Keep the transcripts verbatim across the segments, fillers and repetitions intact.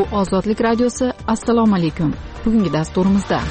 Ozodlik radiosi. Assalomu alaykum. Bugungi dasturimizda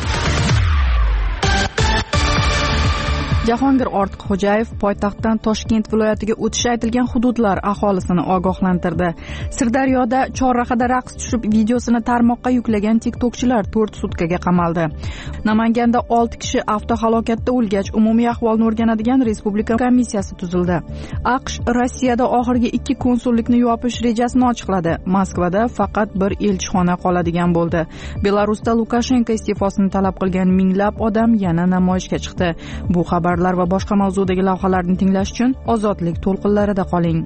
Jahongir Ortiqxo'jayev poytaxtdan Toshkent viloyatiga o'tishi aytilgan hududlar aholisini ogohlantirdi. Sirdaryoda chorrahada raqs tushib videosini tarmoqqa yuklagan tiktokchilar to'rt sutkaga qamaldi. Namanganda olti kishi avtohalokatda o'lgach, umumiy ahvolni o'rganadigan respublika komissiyasi tuzildi. AQSh Rossiyada oxirgi ikki konsullikni yopish rejasini ochiqladi. Moskvada faqat bir elchixona qoladigan bo'ldi. Belarusda Lukashenko iste'fosini talab qilgan minglab odam yana namoyishga chiqdi. Bu xabar va boshqa mavzudagi lavhalarni tinglash uchun Ozodlik to'lqinlarida qoling.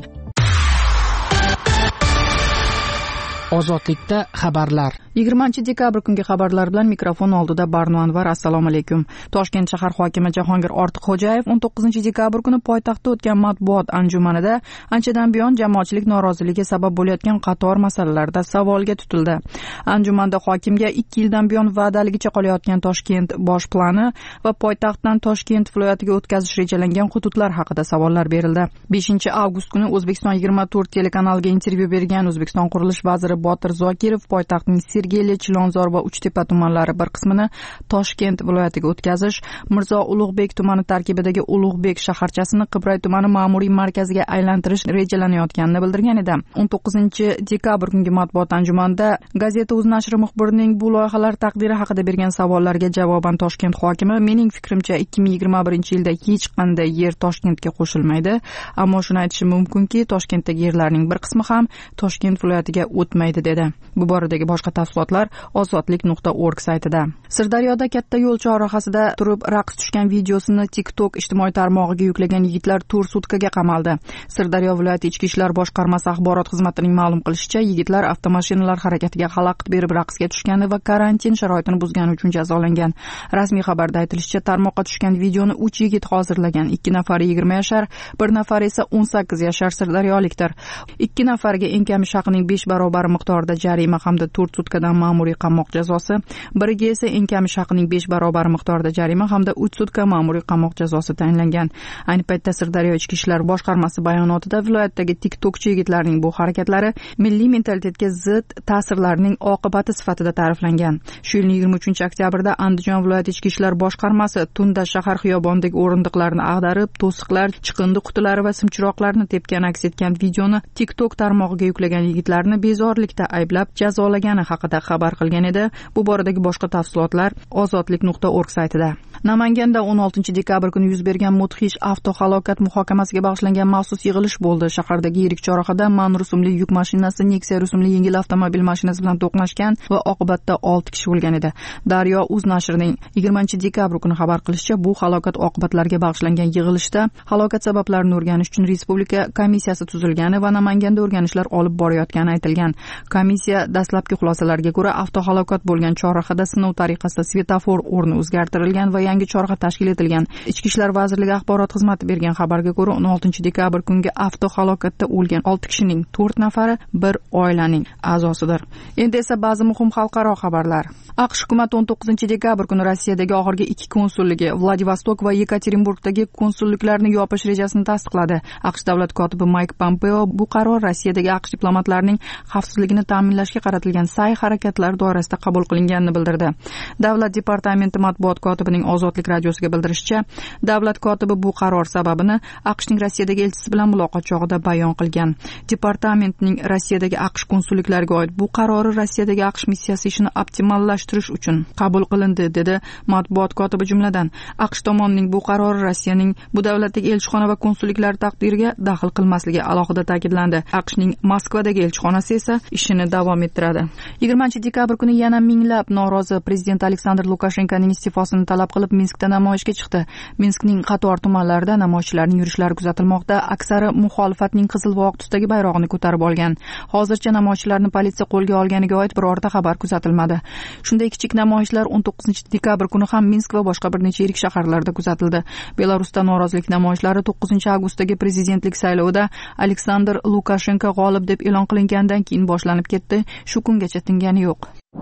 Ozodlikda xabarlar. yigirmanchi dekabr kungi xabarlar bilan mikrofon oldida Barno Anvar. Assalomu alaykum. Toshkent shahar hokimi Jahongir Ortiqxo'jayev o'n to'qqizinchi dekabr kuni poytaxtda o'tgan matbuot anjumanida anchadan buyon jamoatchilik noroziligi sabab bo'layotgan qator masalalarda savolga tutildi. Anjumanda hokimga ikki yildan buyon va'daligicha qolayotgan Toshkent bosh plani va poytaxtdan Toshkent viloyatiga o'tkazish rejalangan hududlar haqida savollar berildi. beshinchi avgust kuni O'zbekiston yigirma to'rt telekanaliga intervyu bergan O'zbekiston qurilish vaziri Botir Zokirov poytaxtning Sergeli, Chilonzor va Uchtepa tumanlari bir qismini Toshkent viloyatiga o'tkazish, Mirzo Ulug'bek tumani tarkibidagi Ulug'bek shaharchasini Qibray tumani ma'muriy markaziga aylantirish rejalanayotganini bildirgan edi. o'n to'qqizinchi dekabr kungi matbuot anjumanida gazeta O'z nashri muxbirining bu loyihalar taqdiri haqida bergan savollarga javoban Toshkent hokimi mening fikrimcha ikki ming yigirma birinchi yilda hech qanday yer Toshkentga qo'shilmaydi, ammo shuni aytishim mumkinki, Toshkentdagi yerlarning bir qismi ham Toshkent viloyatiga o'tmaydi dedi. Bu boradagi boshqa tafsilotlar ozodlik nuqta org saytida. Sirdaryoda katta yo'l chorrahasida turib raqs tushgan videosini TikTok ijtimoiy tarmog'iga yuklagan yigitlar to'rt sutkaga qamaldi. Sirdaryo viloyati ichki ishlar boshqarmasi axborot xizmatining ma'lum qilishicha, yigitlar avtomashinalar harakatiga xalaqit berib raqsga tushgani va karantin sharoitini buzgani uchun jazolangan. Rasmiy xabarda aytilishicha, tarmoqqa tushgan videoni uch yigit hozirlagan. ikki nafari yigirma yashar, bir nafari esa o'n sakkiz yashar sirdaryolikdir. ikki nafariga eng kami haqining besh barobar miqdorida jarima hamda to'rt sutkadan ma'muriy qamoq jazosi, biriga esa eng kami haqining besh barobar miqdorida jarima hamda uch sutka ma'muriy qamoq jazosi tayinlangan. Ayni paytda Sirdaryo ichki ishlar boshqarmasi bayonotida viloyatdagi tiktokchi yigitlarning bu harakatlari milliy mentalitetga zid ta'sirlarning oqibati sifatida ta'riflangan. Shu yilning yigirma uchinchi oktyabrda Andijon viloyati ichki ishlar boshqarmasi tunda shahar xiyobonidagi o'rindiqlarni ag'darib, to'siqlar, chiqindi qutilari va simchiroqlarni tepgan aks etgan videoni TikTok tarmog'iga yuklagan yigitlarni bezorilikda ayblab jazolagani haqida xabar qilgan edi. Bu boradagi boshqa tafsilotlar ozodlik nuqta org saytida. Namanganda o'n oltinchi dekabr kuni yuz bergan mudhish avtohalokat muhokamasiga bag'ishlangan maxsus yig'ilish bo'ldi. Shahardagi yirik chorrahada Man rusumli yuk mashinasi Nexia rusumli yengil avtomobil mashinasi bilan to'qnashgan va oqibatda olti kishi bo'lgan edi. Daryo O'z nashrining yigirmanchi dekabr kuni xabar qilishicha, bu halokat oqibatlariga bag'ishlangan yig'ilishda halokat sabablarini o'rganish uchun respublika komissiyasi tuzilgani va Namanganda o'rganishlar olib borayotgani aytilgan. Komissiya dastlabki xulosalarga ko'ra, avtohalokat bo'lgan chorrahada sinov tariqasida svetofor o'rni o'zgartirilgan va yangi chorraha tashkil etilgan. Ichki ishlar vazirligi axborot xizmati bergan xabarga ko'ra, o'n oltinchi dekabr kungi avtohalokatda o'lgan olti kishining to'rt nafari bir oilaning a'zosidir. Endi esa ba'zi muhim xalqaro xabarlar. AQSh hukumati o'n to'qqizinchi dekabr kuni Rossiyadagi oxirgi ikki konsulligi Vladivostok va Yekaterinburgdagi konsulliklarni yopish rejasini tasdiqladi. AQSh davlat kotibi Mayk Pompeo bu qaror Rossiyadagi AQSh diplomatlarining xavfsizligini ta'minlashga qaratilgan sa'y-harakatlar doirasida qabul qilinganini bildirdi. Davlat departamenti matbuot kotibining Ozodlik radiosiga bildirishicha, davlat kotibi bu qaror sababini AQShning Rossiyadagi elchisi bilan muloqot chog'ida bayon qilgan. Departamentning Rossiyadagi AQSh konsulliklariga oid bu qarori Rossiyadagi AQSh missiyasi ishini optimallashtirish uchun qabul qilindi, dedi matbuot kotibi. Jumladan, AQSh tomonining bu qarori Rossiyaning bu davlatdagi elchixona va konsulliklar taqdiriga daxl qilmasligi alohida ta'kidlandi. AQShning Moskvadagi elchixonasi esa ishini davom ettiradi. yigirmanchi dekabr kuni yana minglab norozi prezident Aleksandr Lukashenkoning iste'fosini talab qilib Minskda namoyishga chiqdi. Minskning qator tumanlarida namoyishchilarning yurishlari kuzatilmoqda. Aksari muxolifatning qizil va oq tusdagi bayrog'ini ko'tarib olgan. Hozircha namoyishchilarni politsiya qo'lga olganiga oid birorta xabar kuzatilmadi. Shunday kichik namoyishlar o'n to'qqizinchi dekabr kuni ham Minsk va boshqa bir necha yirik shaharlarda kuzatildi. Belarusda norozilik namoyishlari to'qqizinchi avgustdagi prezidentlik saylovida Aleksandr Lukashenko g'olib deb e'lon qilingandan keyin boshlanib ketdi. Shu kungacha tingani yo'q.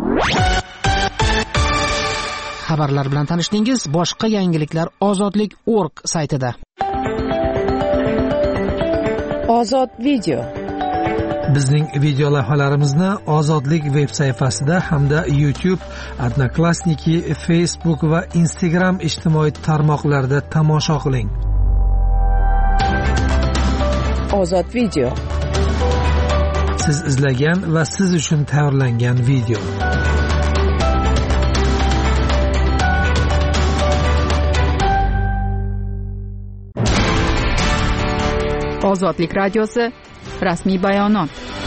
Xabarlar bilan tanishdingiz. Boshqa yangiliklar ozodlik nuqta org saytida. Ozod video. Bizning video lavhalarimizni Ozodlik veb sayfasida hamda YouTube, Odnoklassniki, Facebook va Instagram ijtimoiy tarmoqlarida tomosha qiling. Ozod video. Siz izlagan va siz uchun tayyorlangan video. Ozodlik radiosi rasmiy bayonot.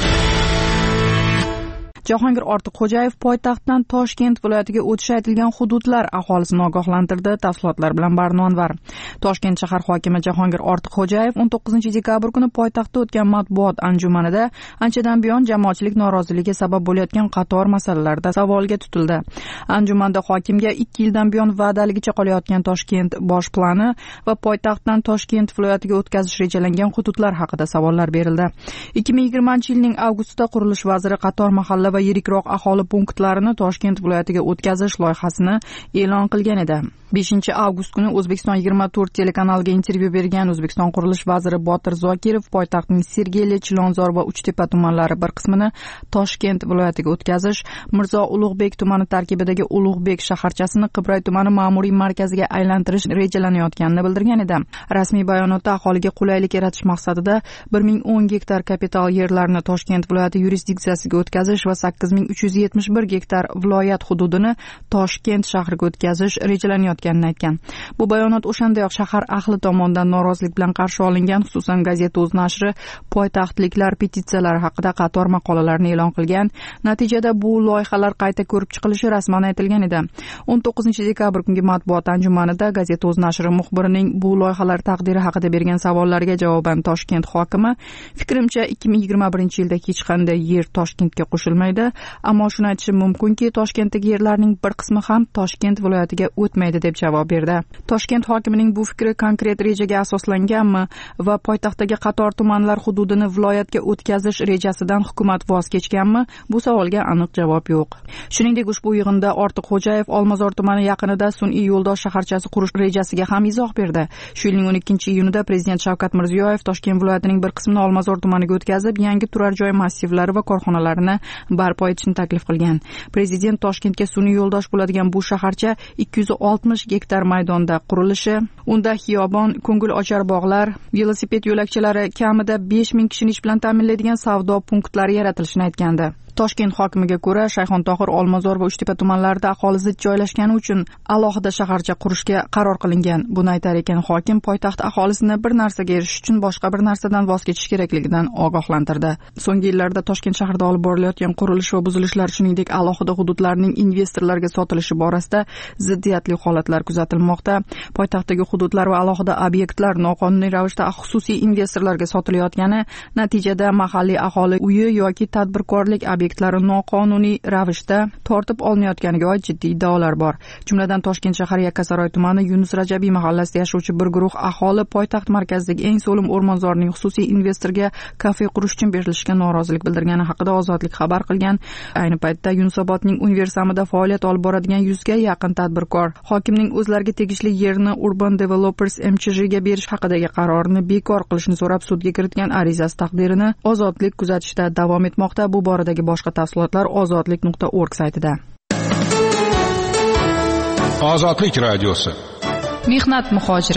Jahongir Ortiqxo'jayev poytaxtdan Toshkent viloyatiga o'tishi aytilgan hududlar aholisini ogohlantirdi. Tafsilotlar bilan Barnonvar. Toshkent shahar hokimi Jahongir Ortiqxo'jayev o'n to'qqizinchi dekabr kuni poytaxtda o'tgan matbuot anjumanida anchadan buyon jamoatchilik noroziligiga sabab bo'layotgan qator masalalarda savolga tutildi. Anjumanda hokimga ikki yildan buyon va'daligicha qolayotgan Toshkent bosh plani va poytaxtdan Toshkent viloyatiga o'tkazish rejalangan hududlar haqida savollar berildi. ikki ming yigirmanchi yilning avgustida qurilish vaziri qator mahalla va yirikroq aholi punktlarini Toshkent viloyatiga o'tkazish loyihasini e'lon qilgan edi. beshinchi avgust kuni O'zbekiston yigirma to'rt telekanaliga intervyu bergan O'zbekiston qurilish vaziri Botir Zokirov poytaxtning Sergeli, Chilonzor va Uchtepa tumanlari bir qismini Toshkent viloyatiga o'tkazish, Mirzo Ulug'bek tumani tarkibidagi Ulug'bek shaharchasini Qibray tumani ma'muriy markaziga aylantirish rejalanayotganini bildirgan edi. Rasmiy bayonotda aholiga qulaylik yaratish maqsadida bir ming o'n gektar kapital yerlarni Toshkent viloyati yurisdiksiyasiga o'tkazish va sakkiz ming uch yuz yetmish bir gektar viloyat hududini Toshkent shahriga o'tkazish rejalanayotganini aytgan. Bu bayonot o'shandayoq shahar ahli tomonidan norozilik bilan qarshi olingan, xususan Gazeta o'z nashri poytaxtliklar petitsiyalari haqida qator maqolalarni e'lon qilgan. Natijada bu loyihalar qayta ko'rib chiqilishi rasman aytilgan edi. o'n to'qqizinchi dekabr kungi matbuot anjumanida Gazeta o'z nashri muxbirining bu loyihalar taqdiri haqida bergan savollariga javoban Toshkent hokimi, fikrimcha ikki ming yigirma birinchi yilda hech qanday yer Toshkentga qo'shilmaydi, ammo shuni aytishim mumkinki, Toshkentdagi yerlarning bir qismi ham Toshkent viloyatiga o'tmaydi deb javob berdi. Toshkent hokimining bu fikri konkret rejaga asoslanganmi va poytaxtdagi qator tumanlar hududini viloyatga o'tkazish rejasidan hukumat voz kechganmi? Bu savolga aniq javob yo'q. Shuningdek, ushbu yig'inda Ortiqxo'jayev Olmazor tumani yaqinida sun'iy yo'ldosh shaharchasi qurish rejasiga ham izoh berdi. Shu yilning o'n ikkinchi iyunida prezident Shavkat Mirziyoyev Toshkent viloyatining bir qismini Olmazor tumaniga o'tkazib, yangi turar joy massivlari va korxonalarini barpo etishni taklif qilgan. Prezident Toshkentga sun'iy yo'ldosh bo'ladigan bu shaharcha ikki yuz oltmish gektar maydonda qurilishi, unda xiyobon, ko'ngil ochar bog'lar, velosiped yo'lakchalari, kamida besh ming kishini ish bilan ta'minlaydigan savdo punktlari yaratilishini aytgandi. Toshkent hokimiga ko'ra, Shayxontohur, Olmazor va Uchtepa tumanlarida aholi zich joylashgani uchun alohida shaharcha qurishga qaror qilingan. Buni aytar ekan hokim, poytaxt aholisini bir narsaga erishish uchun boshqa bir narsadan voz kechish kerakligidan ogohlantirdi. So'nggi yillarda Toshkent shahrida olib borilayotgan qurilish va buzilishlar, shuningdek alohida hududlarning investorlarga sotilishi borasida ziddiyatli holatlar kuzatilmoqda. Poytaxtdagi hududlar va alohida obyektlar noqonuniy ravishda xususiy investorlarga sotilayotgani, natijada mahalliy aholi uyi yoki tadbirkorlik obyektlari noqonuniy ravishda tortib olinayotganiga oid jiddiy iddaolar bor. Jumladan Toshkent shahar Yakkasaroy tumani Yunus Rajabiy mahallasida yashovchi bir guruh aholi poytaxt markazidagi eng so'lim o'rmonzorning xususiy investorga kafe qurish uchun berilishiga norozilik bildirgani haqida Ozodlik xabar qilgan. Ayni paytda Yunusobodning Universamida faoliyat olib boradigan yuzga yaqin tadbirkor hokimning o'zlariga tegishli yerni Urban Developers M C J ga berish haqidagi qarorini bekor qilishni so'rab sudga kiritgan arizasi taqdirini Ozodlik kuzatishda davom etmoqda. Bu boradagi boshqa tafsilotlar ozodlik nuqta org saytida. Ozodlik radiosi. Mehnat muhojiri.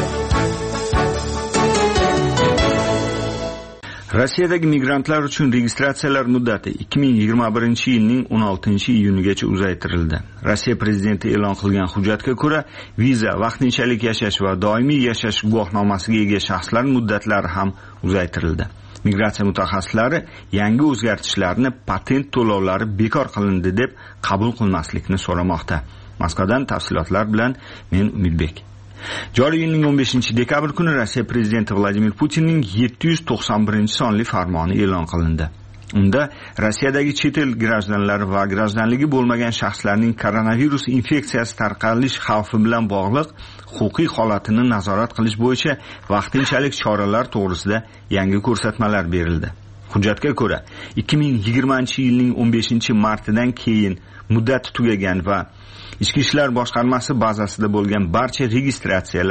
Rossiyadagi migrantlar uchun registratsiyalar muddati ikki ming yigirma birinchi yilning o'n oltinchi iyunigacha uzaytirildi. Rossiya prezidenti e'lon qilgan hujjatga ko'ra, viza, vaqtinchalik yashash va doimiy yashash guvohnomasiga ega shaxslar muddatlari ham uzaytirildi. Migratsiya mutaxassislari yangi o'zgartishlarni patent to'lovlari bekor qilindi deb qabul qilmaslikni so'ramoqda. Moskvadan tafsilotlar bilan men Umidbek. Joriy yilning o'n beshinchi dekabr kuni Rossiya prezidenti Vladimir Putinning yetti yuz to'qson birinchi sonli farmoni e'lon qilindi. Unda Rossiyadagi chet el grajdanlari va grajdanligi bo'lmagan shaxslarning koronavirus infeksiyasi tarqalish xavfi bilan bog'liq huquqiy holatini nazorat qilish bo'yicha vaqtinchalik choralar to'g'risida yangi ko'rsatmalar berildi. Hujjatga ko'ra, ikki ming yigirmanchi yilning o'n beshinchi martidan keyin muddati tugagan va Ichki ishlar boshqarmasi bazasida bo'lgan barcha registratsiyalar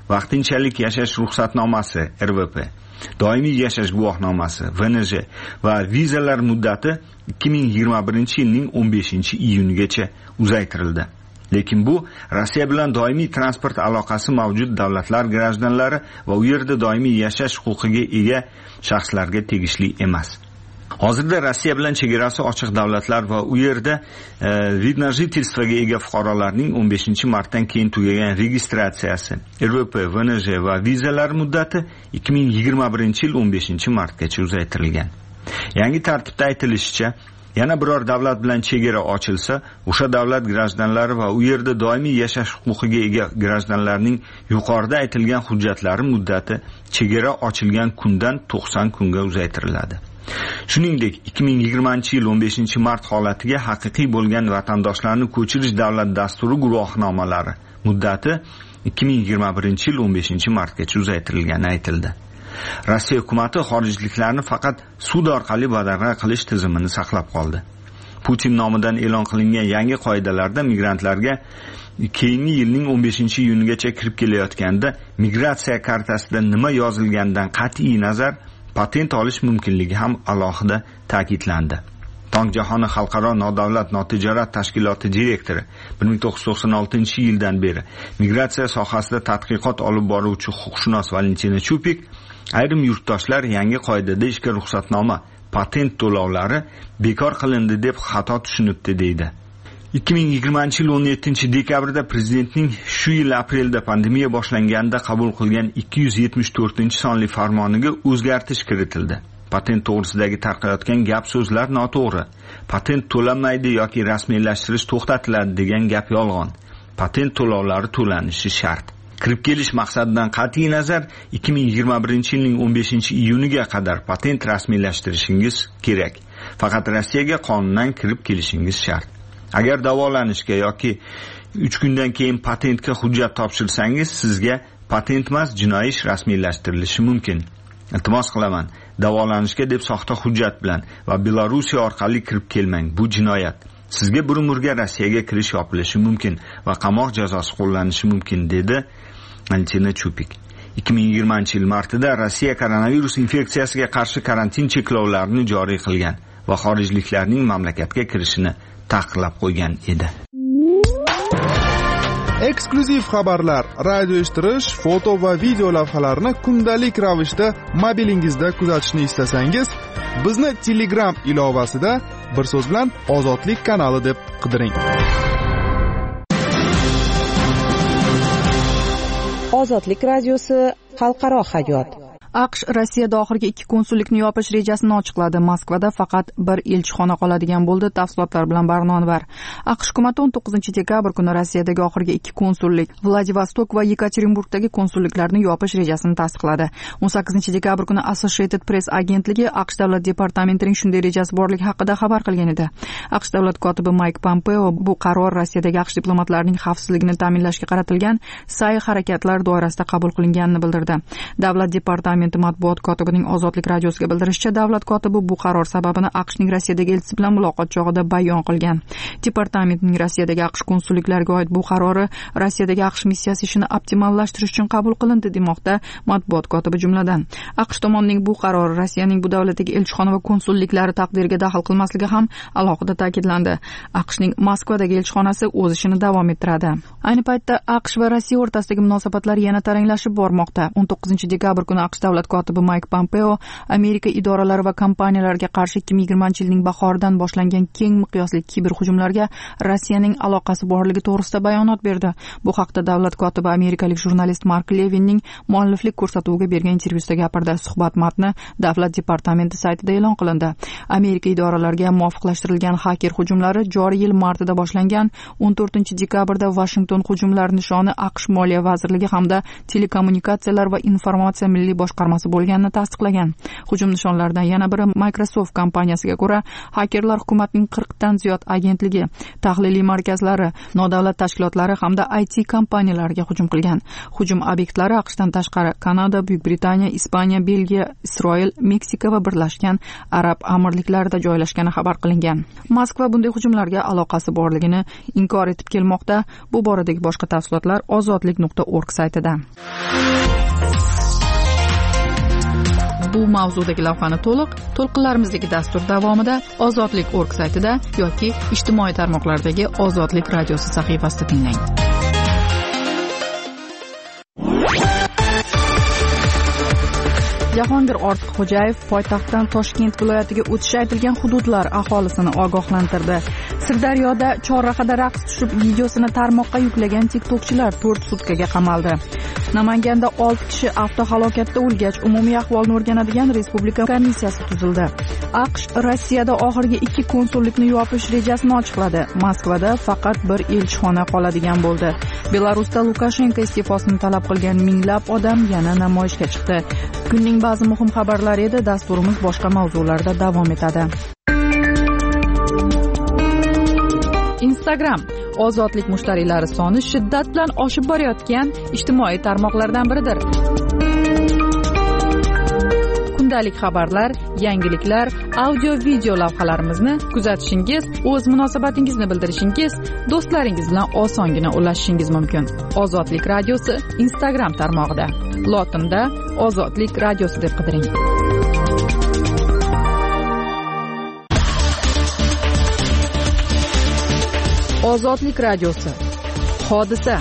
vaqtinchalik yashash ruxsatnomasi R V P, doimiy yashash guvohnomasi V N J va vizalar muddati ikki ming yigirma birinchi yilning o'n beshinchi iyunigacha uzaytirildi. Lekin bu Rossiya bilan doimiy transport aloqasi mavjud davlatlar grajdanlari va u yerda doimiy yashash huquqiga ega shaxslarga tegishli emas. Hozirda Rossiya bilan chegarasi ochiq davlatlar va u yerda e, vid na jительствоga ega fuqarolarning o'n beshinchi martdan keyin tugagan registratsiyasi, R V P, V N J va vizalar muddati ikki ming yigirma birinchi yil o'n beshinchi martgacha uzaytirilgan. Yangi tartibda aytilishicha, yana biror davlat bilan chegara ochilsa, o'sha davlat grajdanlari va u yerda doimiy yashash huquqiga ega grajdanlarning yuqorida aytilgan hujjatlari muddati chegara ochilgan kundan to'qson kunga uzaytiriladi. Shuningdek, ikki ming yigirmanchi yil o'n beshinchi mart holatiga haqiqiy bo'lgan vatandoshlarni ko'chirish davlat dasturi guvohnomalari muddati ikki ming yigirma birinchi yil o'n beshinchi martgacha uzaytirilgani aytildi. Rossiya hukumati xorijliklarni faqat sud orqali badarg'a qilish tizimini saqlab qoldi. Putin nomidan e'lon qilingan yangi qoidalarda migrantlarga keyingi yilning o'n beshinchi iyunigacha kirib kelayotganda migratsiya kartasida nima yozilganidan qat'iy nazar patent olish mumkinligi ham alohida ta'kidlandi. Tong jahoni xalqaro nodavlat notijorat tashkiloti direktori bir ming to'qqiz yuz to'qson oltinchi yildan beri migratsiya sohasida tadqiqot olib boruvchi huquqshunos Valentina Chupik, ayrim yurtdoshlar yangi qoidada ishga ruxsatnoma, patent to'lovlari bekor qilindi deb xato tushunibdi deydi. ikki ming yigirmanchi yil o'n yettinchi dekabrda prezidentning shu yil aprelda pandemiya boshlanganda qabul qilgan ikki yuz yetmish to'rtinchi sonli farmoniga o'zgartirish kiritildi. Patent to'g'risidagi tarqayotgan gap so'zlar noto'g'ri. Patent to'lanmaydi yoki rasmiylashtirish to'xtatiladi degan gap yolg'on. Patent to'lovlari to'lanishi shart. Kirib kelish maqsadidan qat'iy nazar ikki ming yigirma birinchi yilning o'n beshinchi iyuniga qadar patent rasmiylashtirishingiz kerak. Faqat Rossiyaga qonundan kirib kelishingiz shart. Agar davolanishga yoki uch kundan keyin patentga hujjat topshirsangiz, sizga patent emas, jinoiy ish rasmiylashtirilishi mumkin. Iltimos qilaman, davolanishga deb soxta hujjat bilan va Belorussiya orqali kirib kelmang. Bu jinoyat. Sizga bir umrga Rossiyaga kirish yopilishi mumkin va qamoq jazosi qo'llanishi mumkin, dedi Valentina Chupik. ikki ming yigirmanchi yil martida Rossiya koronavirus infeksiyasiga qarshi karantin cheklovlarini joriy qilgan va xorijliklarning mamlakatga kirishini taqiqlab qo'ygan edi. Eksklyuziv xabarlar, radio eshittirish, foto va video lavhalarni kundalik ravishda mobilingizda kuzatishni istasangiz, bizni Telegram ilovasida bir so'z bilan Ozodlik kanali deb qidiring. Ozodlik radiosi xalqaro hayot. AQSh Rossiyada oxirgi ikki konsullikni yopish rejasini ochiqladi. Moskvada faqat bir elchixona qoladigan bo'ldi. Tafsilotlar bilan Barnonvar. AQSh hukumati o'n to'qqizinchi dekabr kuni Rossiyadagi oxirgi ikki konsullik, Vladivostok va Yekaterinburgdagi konsulliklarni yopish rejasini tasdiqladi. o'n sakkizinchi dekabr kuni Associated Press agentligi AQSh davlat departamentining shunday rejasi borligi haqida xabar qilgan edi. AQSh davlat kotibi Mike Pompeo bu qaror Rossiyadagi AQSh diplomatlarining xavfsizligini ta'minlashga qaratilgan sa'y-harakatlar doirasida qabul qilinganini bildirdi. Davlat departamenti matbuot kotibining Ozodlik radiosiga bildirishicha, davlat kotibi bu qaror sababini AQShning Rossiyadagi elchisi bilan muloqot chog'ida bayon qilgan. Departamentning Rossiyadagi AQSh konsulliklariga oid bu qarori Rossiyadagi AQSh missiyasi ishini optimallashtirish uchun qabul qilindi demoqda matbuot kotibi. Jumladan, AQSh tomonining bu qarori Rossiyaning bu davlatdagi elchixona va konsulliklari taqdiriga daxl qilmasligi ham alohida ta'kidlandi. AQShning Moskvadagi elchixonasi o'z ishini davom ettiradi. Ayni paytda AQSh va Rossiya o'rtasidagi munosabatlar yana taranglashib bormoqda. o'n to'qqizinchi dekabr kuni AQSh davlat kotibi Mike Pompeo Amerika idoralari va kompaniyalariga qarshi ikki ming yigirmanchi yilning bahoridan boshlangan keng miqyosli kiberhujumlarga Rossiyaning aloqasi borligi to'g'risida bayonot berdi. Bu haqda davlat kotibi amerikalik jurnalist Mark Levinning mualliflik ko'rsatuviga bergan intervyusida gapirdi. Suhbat matni davlat departamenti saytida e'lon qilindi. Amerika idoralariga muvofiqlashtirilgan xaker hujumlari joriy yil martida boshlangan. o'n to'rtinchi dekabrda Washington hujumlar nishoni AQSh Moliya vazirligi hamda telekommunikatsiyalar va informatsiya milliy boshqarmasi boshqarmasi bo'lganini tasdiqlagan. Hujum nishonlaridan yana biri Microsoft kompaniyasiga ko'ra, hakerlar hukumatning qirqdan ziyod agentligi, tahliliy markazlari, nodavlat tashkilotlari hamda I T kompaniyalariga hujum qilgan. Hujum obyektlari AQShdan tashqari Kanada, Buyuk Britaniya, Ispaniya, Belgiya, Isroil, Meksika va Birlashgan Arab Amirliklarida joylashgani xabar qilingan. Moskva bunday hujumlarga aloqasi borligini inkor etib kelmoqda. Bu boradagi boshqa tafsilotlar ozodlik nuqta org saytida. Bu mavzudagi lavhani to'liq to'lqinlarimizdagi dastur davomida ozodlik nuqta org saytida yoki ijtimoiy tarmoqlardagi Ozodlik radiosi sahifasida tinglang. Jahongir Ortiqxo'jayev poytaxtdan Toshkent viloyatiga o'tishi aytilgan hududlar aholisini ogohlantirdi. Sirdaryoda chorrahada raqs tushib videosini tarmoqqa yuklagan tiktokchilar to'rt sutkaga qamaldi. Namanganda olti kishi avtohalokatda o'lgach, umumiy ahvolni o'rganadigan respublika komissiyasi tuzildi. AQSh Rossiyada oxirgi ikki konsullikni yopish rejasini ochiqladi. Moskvada faqat bir elchixona qoladigan bo'ldi. Belarusda Lukashenko iste'fosini talab qilgan minglab odam yana namoyishga chiqdi. Kunning ba'zi muhim xabarlari edi, dasturimiz boshqa mavzularda davom etadi. Instagram ozodlik mushtariylari soni shiddat bilan oshib borayotgan ijtimoiy tarmoqlardan biridir. Kundalik xabarlar, yangiliklar, audio-video lavhalarimizni kuzatishingiz, o'z munosabatingizni bildirishingiz, do'stlaringiz bilan osongina ulashishingiz mumkin. Ozodlik radiosi Instagram tarmog'ida. Lotinda Ozodlik radiosi deb qidiring. Ozodlik radiosi. Hodisa.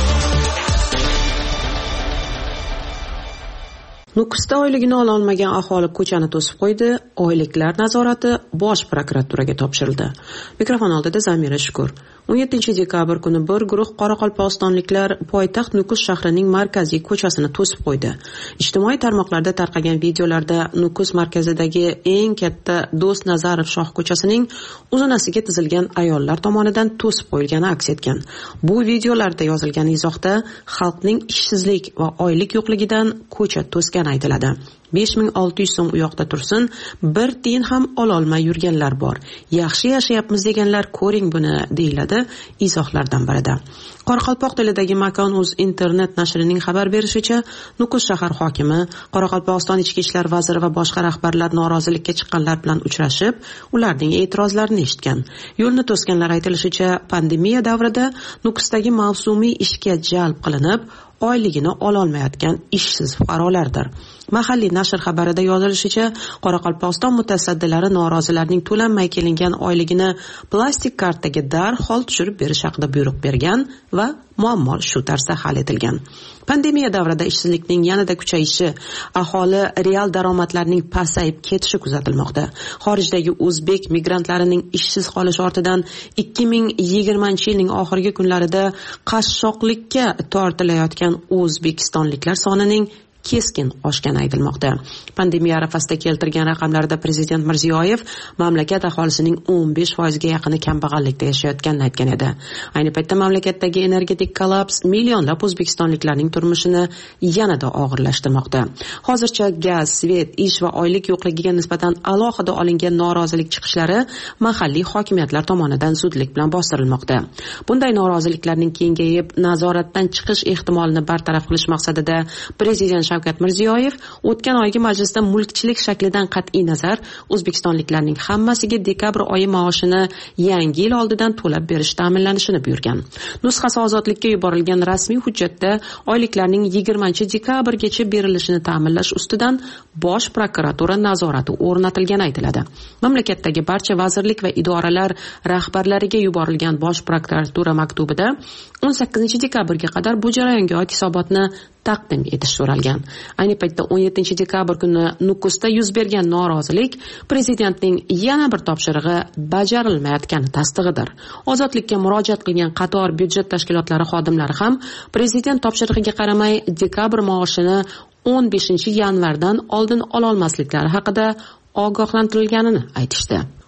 Nukusda oyligini ola olmagan aholi ko'chani to'sib qo'ydi. Oyliklar nazorati Bosh prokuraturaga topshirildi. Mikrofon oldida Zamira Shukur. o'n yettinchi dekabr kuni bir guruh qoraqalpog'istonliklar poytaxt Nukus shahrining markaziy ko'chasini to'sib qo'ydi. Ijtimoiy tarmoqlarda tarqagan videolarda Nukus markazidagi eng katta Do'st Nazarov shoh ko'chasining uzunasiga tizilgan ayollar tomonidan to'sib qo'yilgani aks etgan. Bu videolarda yozilgan izohda xalqning ishsizlik va oylik yo'qligidan ko'cha to'sgani aytiladi. besh ming olti yuz so'm u yoqda tursin, bir tiyin ham ololmay yurganlar bor. Yaxshi yashayapmiz deganlar ko'ring buni, deyiladi izohlardan birida. Qoraqalpoq tilidagi Makon.uz internet nashrining xabar berishicha, Nukus shahar hokimi Qoraqalpog'iston ichki ishlar vaziri va boshqa rahbarlar norozilikka chiqqanlar bilan uchrashib, ularning e'tirozlarini eshitgan. Yo'lni to'sganlar aytilishicha, pandemiya davrida Nukusdagi mavsumiy ishga jalb qilinib, oyligini ololmayotgan ishsiz fuqarolardir. Mahalliy nashr xabarida yozilishicha, Qoraqalpog'iston mutasaddilari norozilarning to'lanmay kelingan oyligini plastik kartaga darhol tushirib berish haqida buyruq bergan va muammo shu tarzda hal etilgan. Pandemiya davrida ishsizlikning yanada kuchayishi, aholi real daromadlarning pasayib ketishi kuzatilmoqda. Xorijdagi o'zbek migrantlarining ishsiz qolishi ortidan ikki ming yigirmanchi yilning oxirgi kunlarida qashshoqlikka tortilayotgan o'zbekistonliklar sonining keskin oshgani aytilmoqda. Pandemiya arafasida keltirgan raqamlarda Prezident Mirziyoyev mamlakat aholisining o'n besh foizga yaqini kambag'allikda yashayotganini aytgan edi. Ayni paytda mamlakatdagi energetik kollaps millionlab o'zbekistonliklarning turmushini yanada og'irlashtirmoqda. Hozircha gaz, svet, ish va oylik yo'qligiga nisbatan alohida olingan norozilik chiqishlari mahalliy hokimiyatlar tomonidan zudlik bilan bostirilmoqda. Bunday noroziliklarning kengayib, nazoratdan chiqish ehtimolini bartaraf qilish maqsadida Prezident Shavkat Mirziyoyev o'tgan oygi majlisda mulkchilik shaklidan qat'iy nazar o'zbekistonliklarning hammasiga dekabr oyi maoshini yangi yil oldidan to'lab berish ta'minlanishini buyurgan. Nusxasi ozodlikka yuborilgan rasmiy hujjatda oyliklarning yigirmanchi dekabrgacha berilishini ta'minlash ustidan Bosh prokuratura nazorati o'rnatilgani aytiladi. Mamlakatdagi barcha vazirlik va idoralar rahbarlariga yuborilgan Bosh prokuratura maktubida o'n sakkizinchi dekabrga qadar bu jarayonga oid hisobotni taqdim etish so'ralgan. Ayni paytda o'n yettinchi dekabr kuni Nukusda yuz bergan norozilik prezidentning yana bir topshirig'i bajarilmayotgani tasdig'idir. Ozodlikka murojaat qilgan qator byudjet tashkilotlari xodimlari ham prezident topshirig'iga qaramay dekabr maoshini o'n beshinchi yanvardan oldin ola olmasliklari haqida ogohlantirilganini aytishdi.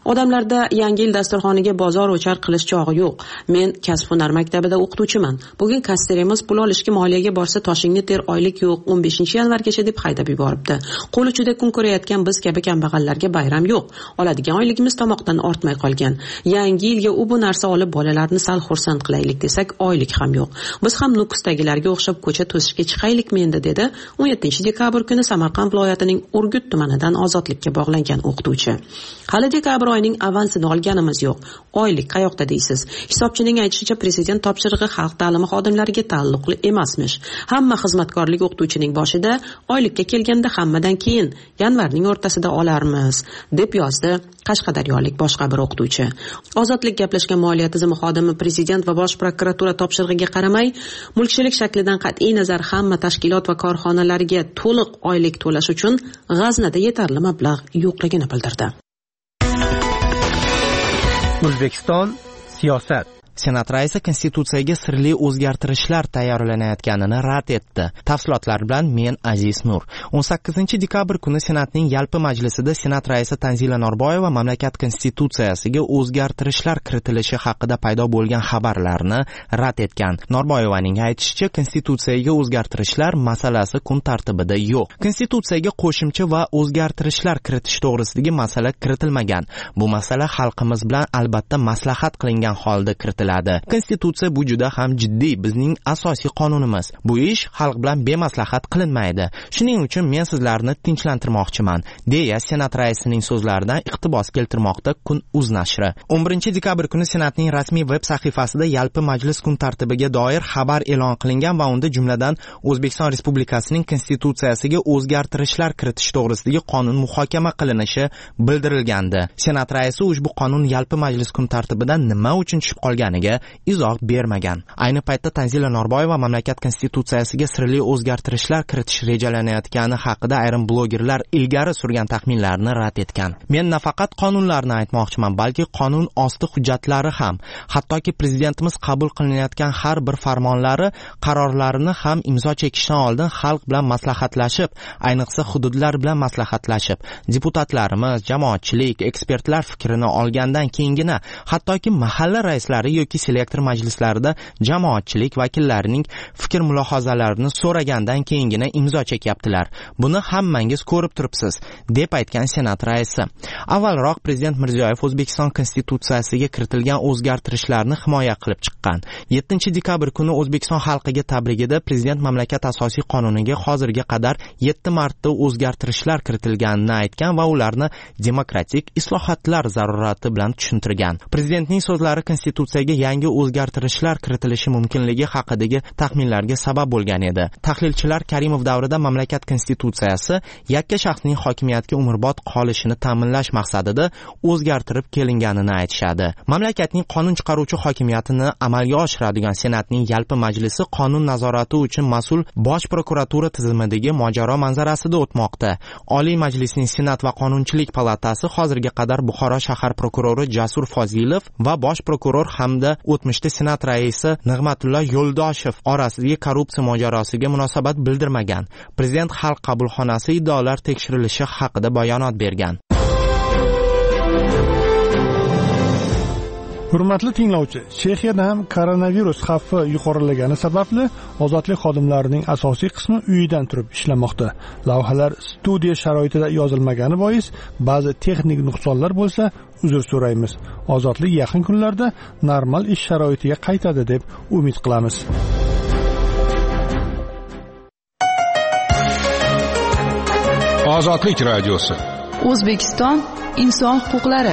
Odamlarda yangi yil dasturxoniga bozor o'char qilish chog'i yo'q. Men kasb hunar maktabida o'qituvchiman. Bugun kassirimiz pul olishga moliyaga borsa toshingni ter, oylik yo'q, o'n beshinchi yanvargacha deb haydab yuboribdi. Qo'l uchida kun ko'rayotgan biz kabi kambag'allarga bayram yo'q. Oladigan oyligimiz tomoqdan ortmay qolgan. Yangi yilga u bu narsa olib bolalarni sal xursand qilaylik desak, oylik ham yo'q. Biz ham Nukusdagilarga o'xshab ko'cha to'sishga chiqaylikmi endi dedi o'n yettinchi dekabr kuni Samarqand viloyatining Urgut tumanidan ozodlikka bog'langan o'qituvchi. Hali dekabr oyining avansini olganimiz yo'q. Oylik qayoqda deysiz? Hisobchining aytishicha, prezident topshirig'i xalq ta'limi xodimlariga taalluqli emasmish. Hamma xizmatkorlik o'qituvchining boshida oylikka kelganda hammadan keyin yanvarning o'rtasida olarmiz, deb yozdi qashqadaryolik boshqa bir o'qituvchi. Ozodlik gaplashgan moliya tizimi xodimi prezident va bosh prokuratura topshirig'iga qaramay, mulkchilik shaklidan qat'iy nazar hamma tashkilot va korxonalarga to'liq oylik to'lash uchun g'aznada yetarli mablag' yo'qligini bildirdi. O'zbekiston siyosat. Senat raisi konstitutsiyaga sirli o'zgartirishlar tayyorlanayotganini rad etdi. Tafsilotlar bilan men Aziz Nur. o'n sakkizinchi dekabr kuni Senatning yalpi majlisida Senat raisi Tanzila Norboyeva mamlakat konstitutsiyasiga o'zgartirishlar kiritilishi haqida paydo bo'lgan xabarlarni rad etgan. Norboyevaning aytishicha, konstitutsiyaga o'zgartirishlar masalasi kun tartibida yo'q. Konstitutsiyaga qo'shimcha va o'zgartirishlar kiritish to'g'risidagi masala kiritilmagan. Bu masala xalqimiz bilan albatta maslahat qilingan holda kiritiladi. Konstitutsiya bu juda ham jiddiy bizning asosiy qonunimiz. Bu ish xalq bilan bemaslahat qilinmaydi. Shuning uchun men sizlarni tinchlantirmoqchiman, deya Senat raisining so'zlaridan iqtibos keltirmoqda Kun uz nashri. o'n birinchi dekabr kuni Senatning rasmiy veb sahifasida yalpi majlis kun tartibiga doir xabar e'lon qilingan va unda jumladan O'zbekiston Respublikasining konstitutsiyasiga o'zgartirishlar kiritish to'g'risidagi qonun muhokama qilinishi bildirilgandi. Senat raisi ushbu qonun yalpi majlis kun tartibidan nima uchun tushib qolgan izoh bermagan. Ayni paytda Tanzila Norboyeva mamlakat konstitutsiyasiga sirli o'zgartirishlar kiritish rejalanayotgani haqida ayrim blogerlar ilgari surgan taxminlarni rad etgan. Men nafaqat qonunlarni aytmoqchiman, balki qonun osti hujjatlari ham, hattoki prezidentimiz qabul qilinayotgan har bir farmonlari, qarorlarini ham imzo chekishdan oldin xalq bilan maslahatlashib, ayniqsa hududlar bilan maslahatlashib, deputatlarimiz, jamoatchilik, ekspertlar fikrini olgandan keyingina, hattoki mahalla raislari yoki selektor majlislarida jamoatchilik vakillarining fikr mulohazalarini so'ragandan keyingina imzo chekyaptilar. Buni hammangiz ko'rib turibsiz, deb aytgan Senat raisi. Avvalroq prezident Mirziyoyev O'zbekiston konstitutsiyasiga kiritilgan o'zgartirishlarni himoya qilib chiqqan. yettinchi dekabr kuni O'zbekiston xalqiga tabrigida prezident mamlakat asosiy qonuniga hozirga qadar yetti marta o'zgartirishlar kiritilganini aytgan va ularni demokratik islohotlar zarurati bilan tushuntirgan. Prezidentning so'zlari konstitutsiyaga yangi o'zgartirishlar kiritilishi mumkinligi haqidagi taxminlarga sabab bo'lgan edi. Tahlilchilar Karimov davrida mamlakat konstitutsiyasi yakka shaxsning hokimiyatga umrbod qolishini ta'minlash maqsadida o'zgartirib kelinganini aytishadi. Mamlakatning qonun chiqaruvchi hokimiyatini amalga oshiradigan Senatning yalpi majlisi qonun nazorati uchun mas'ul bosh prokuratura tizimidagi mojaro manzarasida o'tmoqda. Oliy Majlisning Senat va Qonunchilik palatasi hozirga qadar Buxoro shahar prokurori Jasur Fozilov va bosh prokuror hamda o'tmishda Senat raisi Nig'matullo Yo'ldoshev orasidagi korrupsiya mojarosiga munosabat bildirmagan. Prezident xalq qabulxonasi iddaolar tekshirilishi haqida bayonot bergan. Hurmatli tinglovchi, Chexiyada ham koronavirus xavfi yuqorilagani sababli ozodlik xodimlarining asosiy qismi uyidan turib ishlamoqda. Lavhalar studiya sharoitida yozilmagani bois ba'zi texnik nuqsonlar bo'lsa, uzr so'raymiz. Ozodlik yaqin kunlarda normal ish sharoitiga qaytadi deb umid qilamiz. Ozodlik radiosi. O'zbekiston inson huquqlari.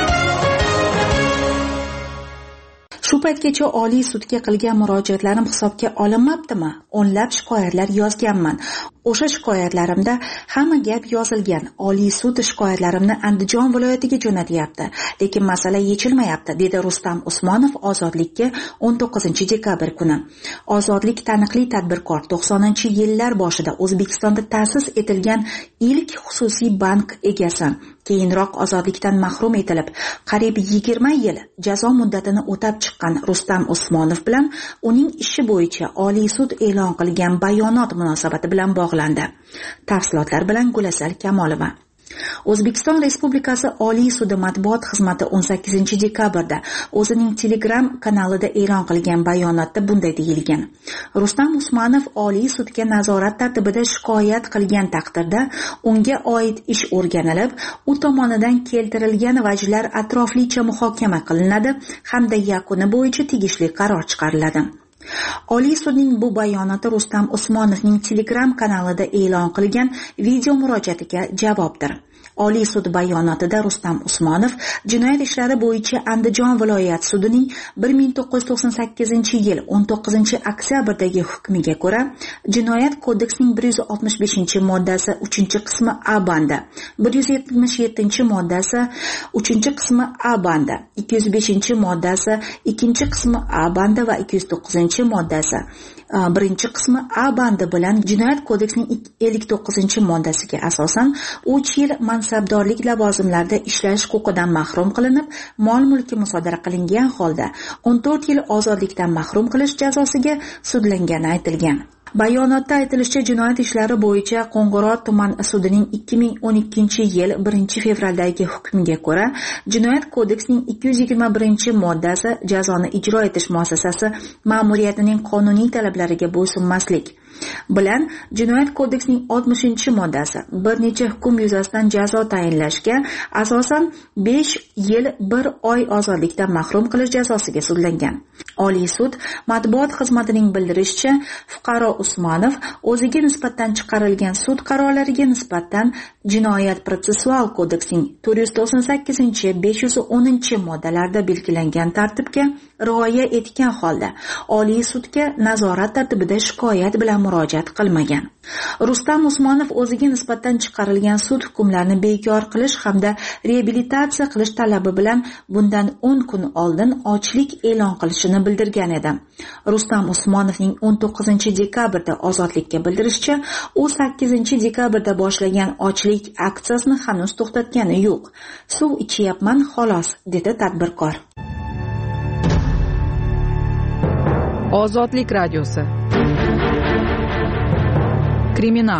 Shu paytgacha Oliy sudga qilgan murojaatlarim hisobga olinmabdimi? O'nlab shikoyatlar yozganman. O'sha shikoyatlarimda hamma gap yozilgan. Oliy sud shikoyatlarimni Andijon viloyatiga jo'natyapti, lekin masala yechilmayapti, dedi Rustam Usmonov Ozodlikka o'n to'qqizinchi dekabr kuni. Ozodlik taniqli tadbirkor, to'qsoninchi yillar boshida O'zbekistonda ta'sis etilgan ilk xususiy bank egasi. Keyinroq ozodlikdan mahrum etilib, qariyb yigirma yil jazo muddatini o'tab chiqqan Rustam Usmonov bilan uning ishi bo'yicha Oliy sud e'lon qilgan bayonot munosabati bilan bog'landi. Tafsilotlar bilan Gulasal Kamolova. O'zbekiston Respublikasi Oliy sudi matbuot xizmati o'n sakkizinchi dekabrda o'zining Telegram kanalida e'lon qilgan bayonotda bunday deyilgan: Rustam Usmonov Oliy sudga nazorat tartibida shikoyat qilgan taqdirda unga oid ish o'rganilib, u tomonidan keltirilgan vajlar atroflicha muhokama qilinadi hamda yakuni bo'yicha tegishli qaror chiqariladi. Oliy sudning bu bayonoti Rustam Usmonovning Telegram kanalida e'lon qilgan video murojaatiga javobdir. Oliy sud bayonotida Rustam Usmonov jinoyat ishlari bo'yicha Andijon viloyat sudining bir ming to'qqiz yuz to'qson sakkizinchi yil o'n to'qqizinchi oktyabrdagi hukmiga ko'ra Jinoyat kodeksining bir yuz oltmish beshinchi moddasi uchinchi qismi A bandi, bir yuz yetmish yettinchi moddasi uchinchi qismi A bandi, ikki yuz beshinchi moddasi ikkinchi qismi A bandi va ikki yuz to'qqizinchi moddasi birinchi qismi A bandi bilan Jinoyat kodeksining ellik to'qqizinchi moddasiga asosan uch yil mansabdorlik lavozimlarida ishlash huquqidan mahrum qilinib, mol-mulki musodara qilingan holda o'n to'rt yil ozodlikdan mahrum qilish jazosiga sudlangani aytilgan. Bayonotda aytilishicha, jinoyat ishlari bo'yicha Qo'ng'irot tuman sudining ikki ming o'n ikkinchi yil birinchi fevraldagi hukmiga ko'ra Jinoyat kodeksining ikki yuz yigirma birinchi moddasi jazoni ijro etish muassasasi ma'muriyatining qonuniy talablariga bo'ysunmaslik bilan Jinoyat kodeksining oltmishinchi moddasi bir necha hukm yuzasidan jazo tayinlashga asosan besh yil bir oy ozodlikdan mahrum qilish jazosiga sudlangan. Oliy sud matbuot xizmatining bildirishicha, fuqaro Usmonov o'ziga nisbatan chiqarilgan sud qarorlariga nisbatan Jinoyat protsessual kodeksining to'rt yuz to'qson sakkizinchi besh yuz o'ninchi moddalarida belgilangan tartibga rioya etgan holda Oliy sudga nazorat tartibida shikoyat bilan murojaat qilmagan. Rustam Usmonov o'ziga nisbatan chiqarilgan sud hukmlarini bekor qilish hamda reabilitatsiya qilish talabi bilan bundan o'n kun oldin ochlik e'lon qilishini bildirgan edi. Rustam Usmonovning o'n to'qqizinchi dekabrda ozodlikka bildirishicha, u sakkizinchi dekabrda boshlagan ochlik aksiyasini hanuz to'xtatgani yo'q. Suv ichyapman xolos, dedi tadbirkor. Ozodlik radiosi. Kriminal.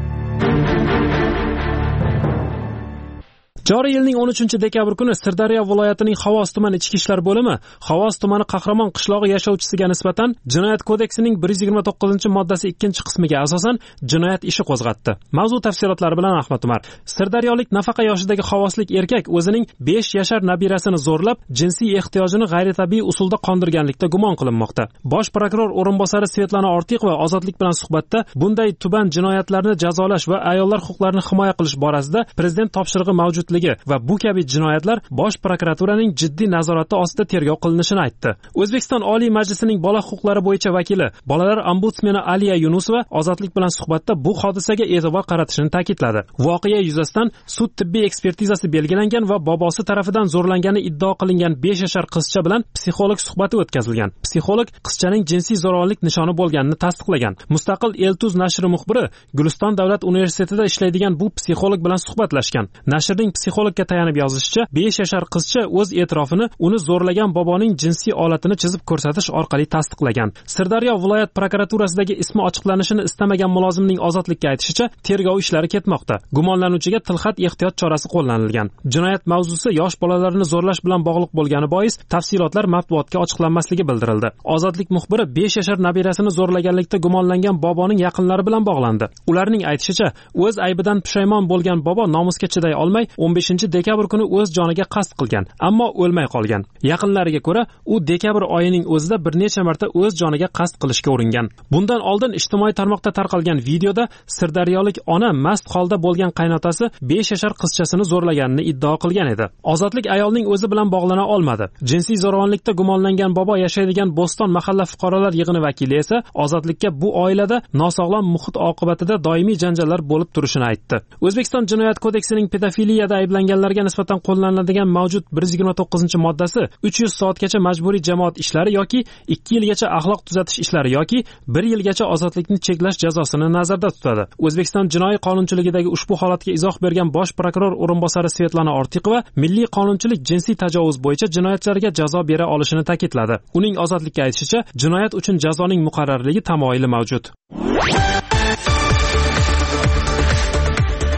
Joriy yilning o'n uchinchi dekabr kuni Sirdaryo viloyatining Xovos tumani ichki ishlar bo'limi Xovos tumani Qahramon qishlog'i yashovchisiga nisbatan Jinoyat kodeksining bir yuz yigirma to'qqizinchi moddasi ikkinchi qismiga asosan jinoyat ishi qo'zg'atdi. Mavzu tafsilotlari bilan Ahmad Umar. Sirdaryolik nafaqa yoshidagi xovoslik erkak o'zining besh yashar nabirasini zo'rlab, jinsiy ehtiyojini g'ayritabiiy usulda qondirganlikda gumon qilinmoqda. Bosh prokuror o'rinbosari Svetlana Ortiqova Ozodlik bilan suhbatda bunday tuban jinoyatlarni jazolash va ayollar huquqlarini himoya qilish borasida prezident topshirig'i mavjud va bu kabi jinoyatlar bosh prokuraturaning jiddiy nazorati ostida tergov qilinishini aytdi. O'zbekiston Oliy Majlisining bola huquqlari bo'yicha vakili, bolalar ombudsmeni Aliya Yunusova Ozodlik bilan suhbatda bu hodisaga e'tibor qaratishini ta'kidladi. Voqea yuzasidan sud tibbiy ekspertizasi belgilangan va bobosi tarafidan zo'rlangani iddao qilingan besh yashar qizcha bilan psixolog suhbati o'tkazilgan. Psixolog qizchaning jinsiy zo'ravonlik nishoni bo'lganini tasdiqlagan. Mustaqil Eltuz nashri muxbiri Guliston davlat universitetida ishlaydigan bu psixolog bilan suhbatlashgan. Nashrning psixologga tayanib yozishicha, besh yashar qizcha o'z e'tirofini uni zo'rlagan boboning jinsiy olatini chizib ko'rsatish orqali tasdiqlagan. Sirdaryo viloyat prokuraturasidagi ismi ochiqlanishini istamagan mulozimning ozodlikka aytishicha, tergov ishlari ketmoqda. Gumonlanuvchiga tilxat ehtiyot chorasi qo'llanilgan. Jinoyat mavzusi yosh bolalarni zo'rlash bilan bog'liq bo'lgani bois tafsilotlar matbuotga ochiqlanmasligi bildirildi. Ozodlik muxbiri besh yashar nabirasini zo'rlaganlikda gumonlangan boboning yaqinlari bilan bog'landi. Ularning aytishicha, o'z aybidan pushaymon bo'lgan bobo nomusga chiday olmay o'n beshinchi dekabr kuni o'z joniga qasd qilgan, ammo o'lmay qolgan. Yaqinlariga ko'ra, u dekabr oyining o'zida bir necha marta o'z joniga qasd qilishga uringan. Bundan oldin ijtimoiy tarmoqda tarqalgan videoda Sirdaryolik ona mast holda bo'lgan qaynotasi besh yashar qizchasini zo'rlaganini iddao qilgan edi. Ozodlik ayolning o'zi bilan bog'lana olmadi. Jinsiy zo'ravonlikda gumonlangan bobo yashaydigan Bo'ston mahalla fuqarolar yig'ini vakili esa Ozodlikka bu oilada nosog'lom muhit oqibatida doimiy janjallar bo'lib turishini aytdi. O'zbekiston Jinoyat kodeksining pedofiliyada ayblanganlarga nisbatan qo'llaniladigan mavjud bir yuz yigirma to'qqizinchi moddasi uch yuz soatgacha majburiy jamoat ishlari yoki ikki yilgacha axloq tuzatish ishlari yoki bir yilgacha ozodlikni cheklash jazosini nazarda tutadi. O'zbekiston jinoiy qonunchiligidagi ushbu holatga izoh bergan bosh prokuror o'rinbosari Svetlana Ortiqova milliy qonunchilik jinsiy tajovuz bo'yicha jinoyatchilarga jazo bera olishini ta'kidladi. Uning ozodlikka aytishicha, jinoyat uchun jazoning muqarrarligi tamoyili mavjud.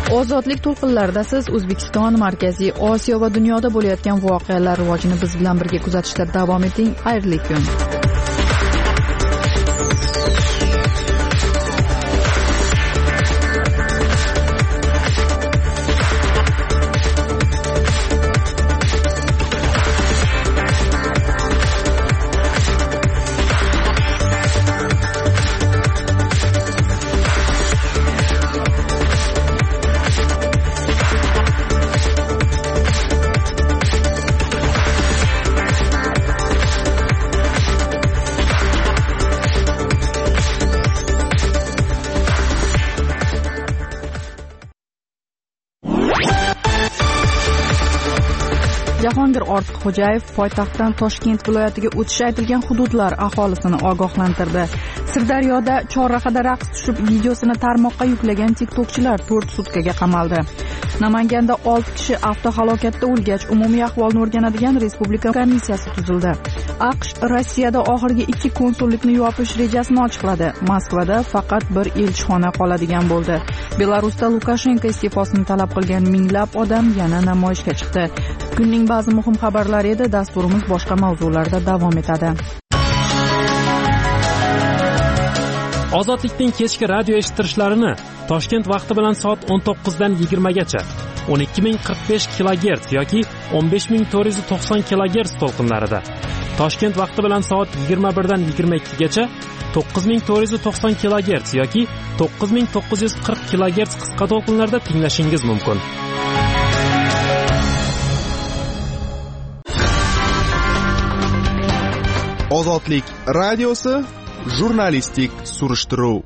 ozodlik to'lqinlarida siz O'zbekiston, Markaziy Osiyo va dunyoda bo'layotgan voqealar rivojini biz bilan birga kuzatishda davom eting. Xayrli kun. Jahongir Ortiqxo'jayev poytaxtdan Toshkent viloyatiga o'tishi aytilgan hududlar aholisini ogohlantirdi. Sirdaryoda chorrahada raqs tushib videosini tarmoqqa yuklagan tiktokchilar to'rt sutkaga qamaldi. Namanganda olti kishi avtohalokatda o'lgach, umumiy ahvolni o'rganadigan respublika komissiyasi tuzildi. AQSh Rossiyada oxirgi ikki konsullikni yopish rejasini ochiqladi. Moskvada faqat bir elchixona qoladigan bo'ldi. Belarusda Lukashenko iste'fosini talab qilgan minglab odam yana namoyishga chiqdi. Kunning ba'zi muhim xabarlari edi, dasturimiz boshqa mavzularda davom etadi. Ozodlikning kechki radio eshittirishlarini Toshkent vaqti bilan soat o'n to'qqizdan yigirma gacha o'n ikki ming qirq besh kilogerts yoki o'n besh ming to'rt yuz to'qson kilogerts to'lqinlarida, Toshkent vaqti bilan soat yigirma birdan yigirma ikki gacha to'qqiz ming to'rt yuz to'qson kilogerts yoki to'qqiz ming to'qqiz yuz qirq kilogerts qisqa to'lqinlarda tinglashingiz mumkin. Ozodlik radiosi jurnalistik surishtiruv.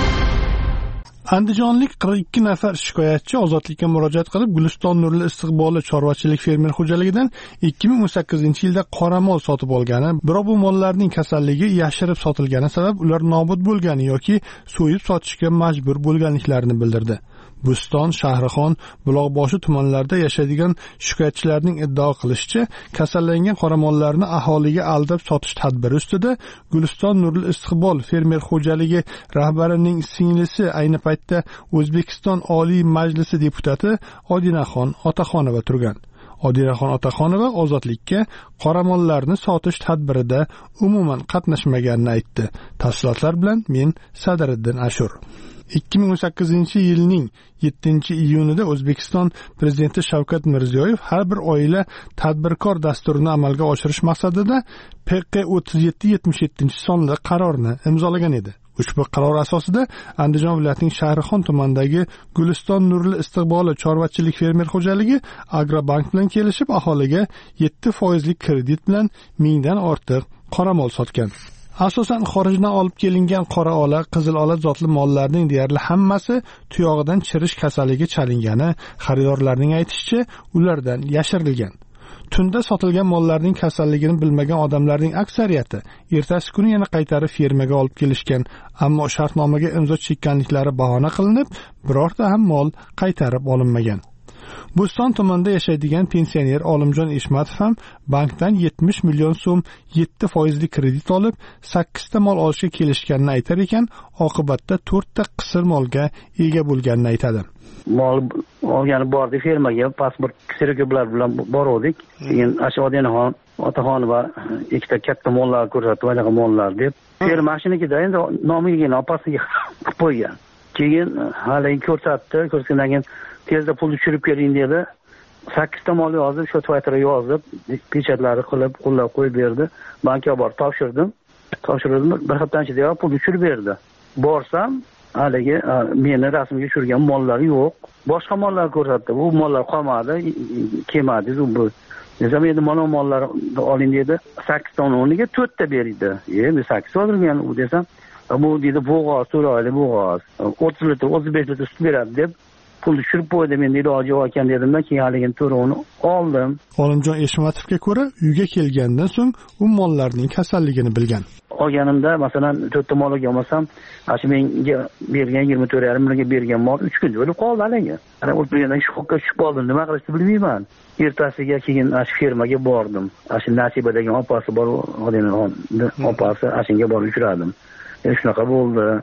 Andijonlik qirq ikki nafar shikoyatchi ozodlikka murojaat qilib, Guliston Nurli istiqbolli chorvachilik fermer xo'jaligidan ikki ming o'n sakkizinchi yilda qoramol sotib olgani, biroq bu mollarning kasalligi yashirib sotilgani sabab ular nobud bo'lgani yoki so'yib sotishga majbur bo'lganliklarini bildirdi. Buston, Shahrixon, Buloqboshi tumanlarida yashaydigan shikoyatchilarning iddao qilishicha, kasallangan qoramollarni aholiga aldab sotish tadbiri ustida Guliston Nurli istiqbol fermer xo'jaligi rahbarining singlisi ayni paytda O'zbekiston Oliy Majlisi deputati Odinaxon Otaxonova turgan. Odinaxon Otaxonova ozodlikka qoramollarni sotish tadbirida umuman qatnashmaganini aytdi. Tafsilotlar bilan men Sadiriddin Ashur. ikki ming o'n sakkizinchi yilning yettinchi iyunida O'zbekiston prezidenti Shavkat Mirziyoyev har bir oila tadbirkor dasturini amalga oshirish maqsadida P Q o'ttiz yetti yetmish yetti sonli qarorni imzolagan edi. Ushbu qaror asosida Andijon viloyatining Shahrixon tumanidagi Guliston Nurli istiqbolli chorvachilik fermer xo'jaligi Agrobank bilan kelishib, aholiga yetti foizli kredit bilan mingdan ortiq qoramol sotgan. Asosan xorijdan olib kelingan qora ola, qizil ola zotli mollarning deyarli hammasi tuyog'idan chirish kasaliga chalingani, xaridorlarning aytishicha, ulardan yashirilgan. Tunda sotilgan mollarning kasalligini bilmagan odamlarning aksariyati ertasi kuni yana qaytarib fermaga olib kelishgan, ammo shartnomaga imzo chekkanliklari bahona qilinib, birorta ham mol qaytarib olinmagan. Buston tumanida yashaydigan pensioner Olimjon Eshmatov ham bankdan yetmish million so'm yetti foizli kredit olib, sakkiz ta mol olishga kelishganini aytar ekan, oqibatda to'rt ta qisir molga ega bo'lganini aytadi. Mol olgani bordik fermaga, pasport sertifikatlar bilan bordik. Keyin Ashodiyaxon Otaxonova ikkita katta mollar ko'rsatib, anaqa mollar deb ferma mashinikida endi nomiga opasiga qilib qo'ygan. Keyin hali ko'rsatdi, ko'rsatgandan keyin tezda pul tushirib bering dedi. sakkiz ta mol yozib, shu Twitterga yozib, pechatlari qilib, qo'llab qo'yib berdi. Bankka borib topshirdim. Topshirdim, bir haftadan ichida pul tushirib berdi. Borsam, haligi meni rasmga tushirgan mollar yo'q. Boshqa mollar ko'rsatdi. Bu mollar qolmadi, kelmadi bu. Desam, endi mana mollarni oling dedi. sakkiz ta o'rniga to'rt ta berdi. Endi sakkiz olgan u desam, bu dedi bo'g'oz, to'rayli bo'g'oz. o'ttiz litr, o'ttiz besh litr sut beradi deb pul tushirib qo'ydim, endi iloji yo'q ekan dedimdan keyin haligini to'rovini oldim. Olimjon Eshmatovga ko'ra, uyga kelgandan so'ng u mollarning kasalligini bilgan. Olganimda, masalan, to'rtta mol olgan bo'lsam, ashi menga bergan yigirma to'rt yarim millionga bergan mol uch kunda o'lib qoldi haligi. Ana o'tgandan shokka tushib qoldim, nima qilishni bilmayman. Ertasiga keyin ash fermaga bordim. Ash Nasiba degan opasi bor, Odinaxon opasi, ashinga borib uchradim. Endi shunaqa bo'ldi.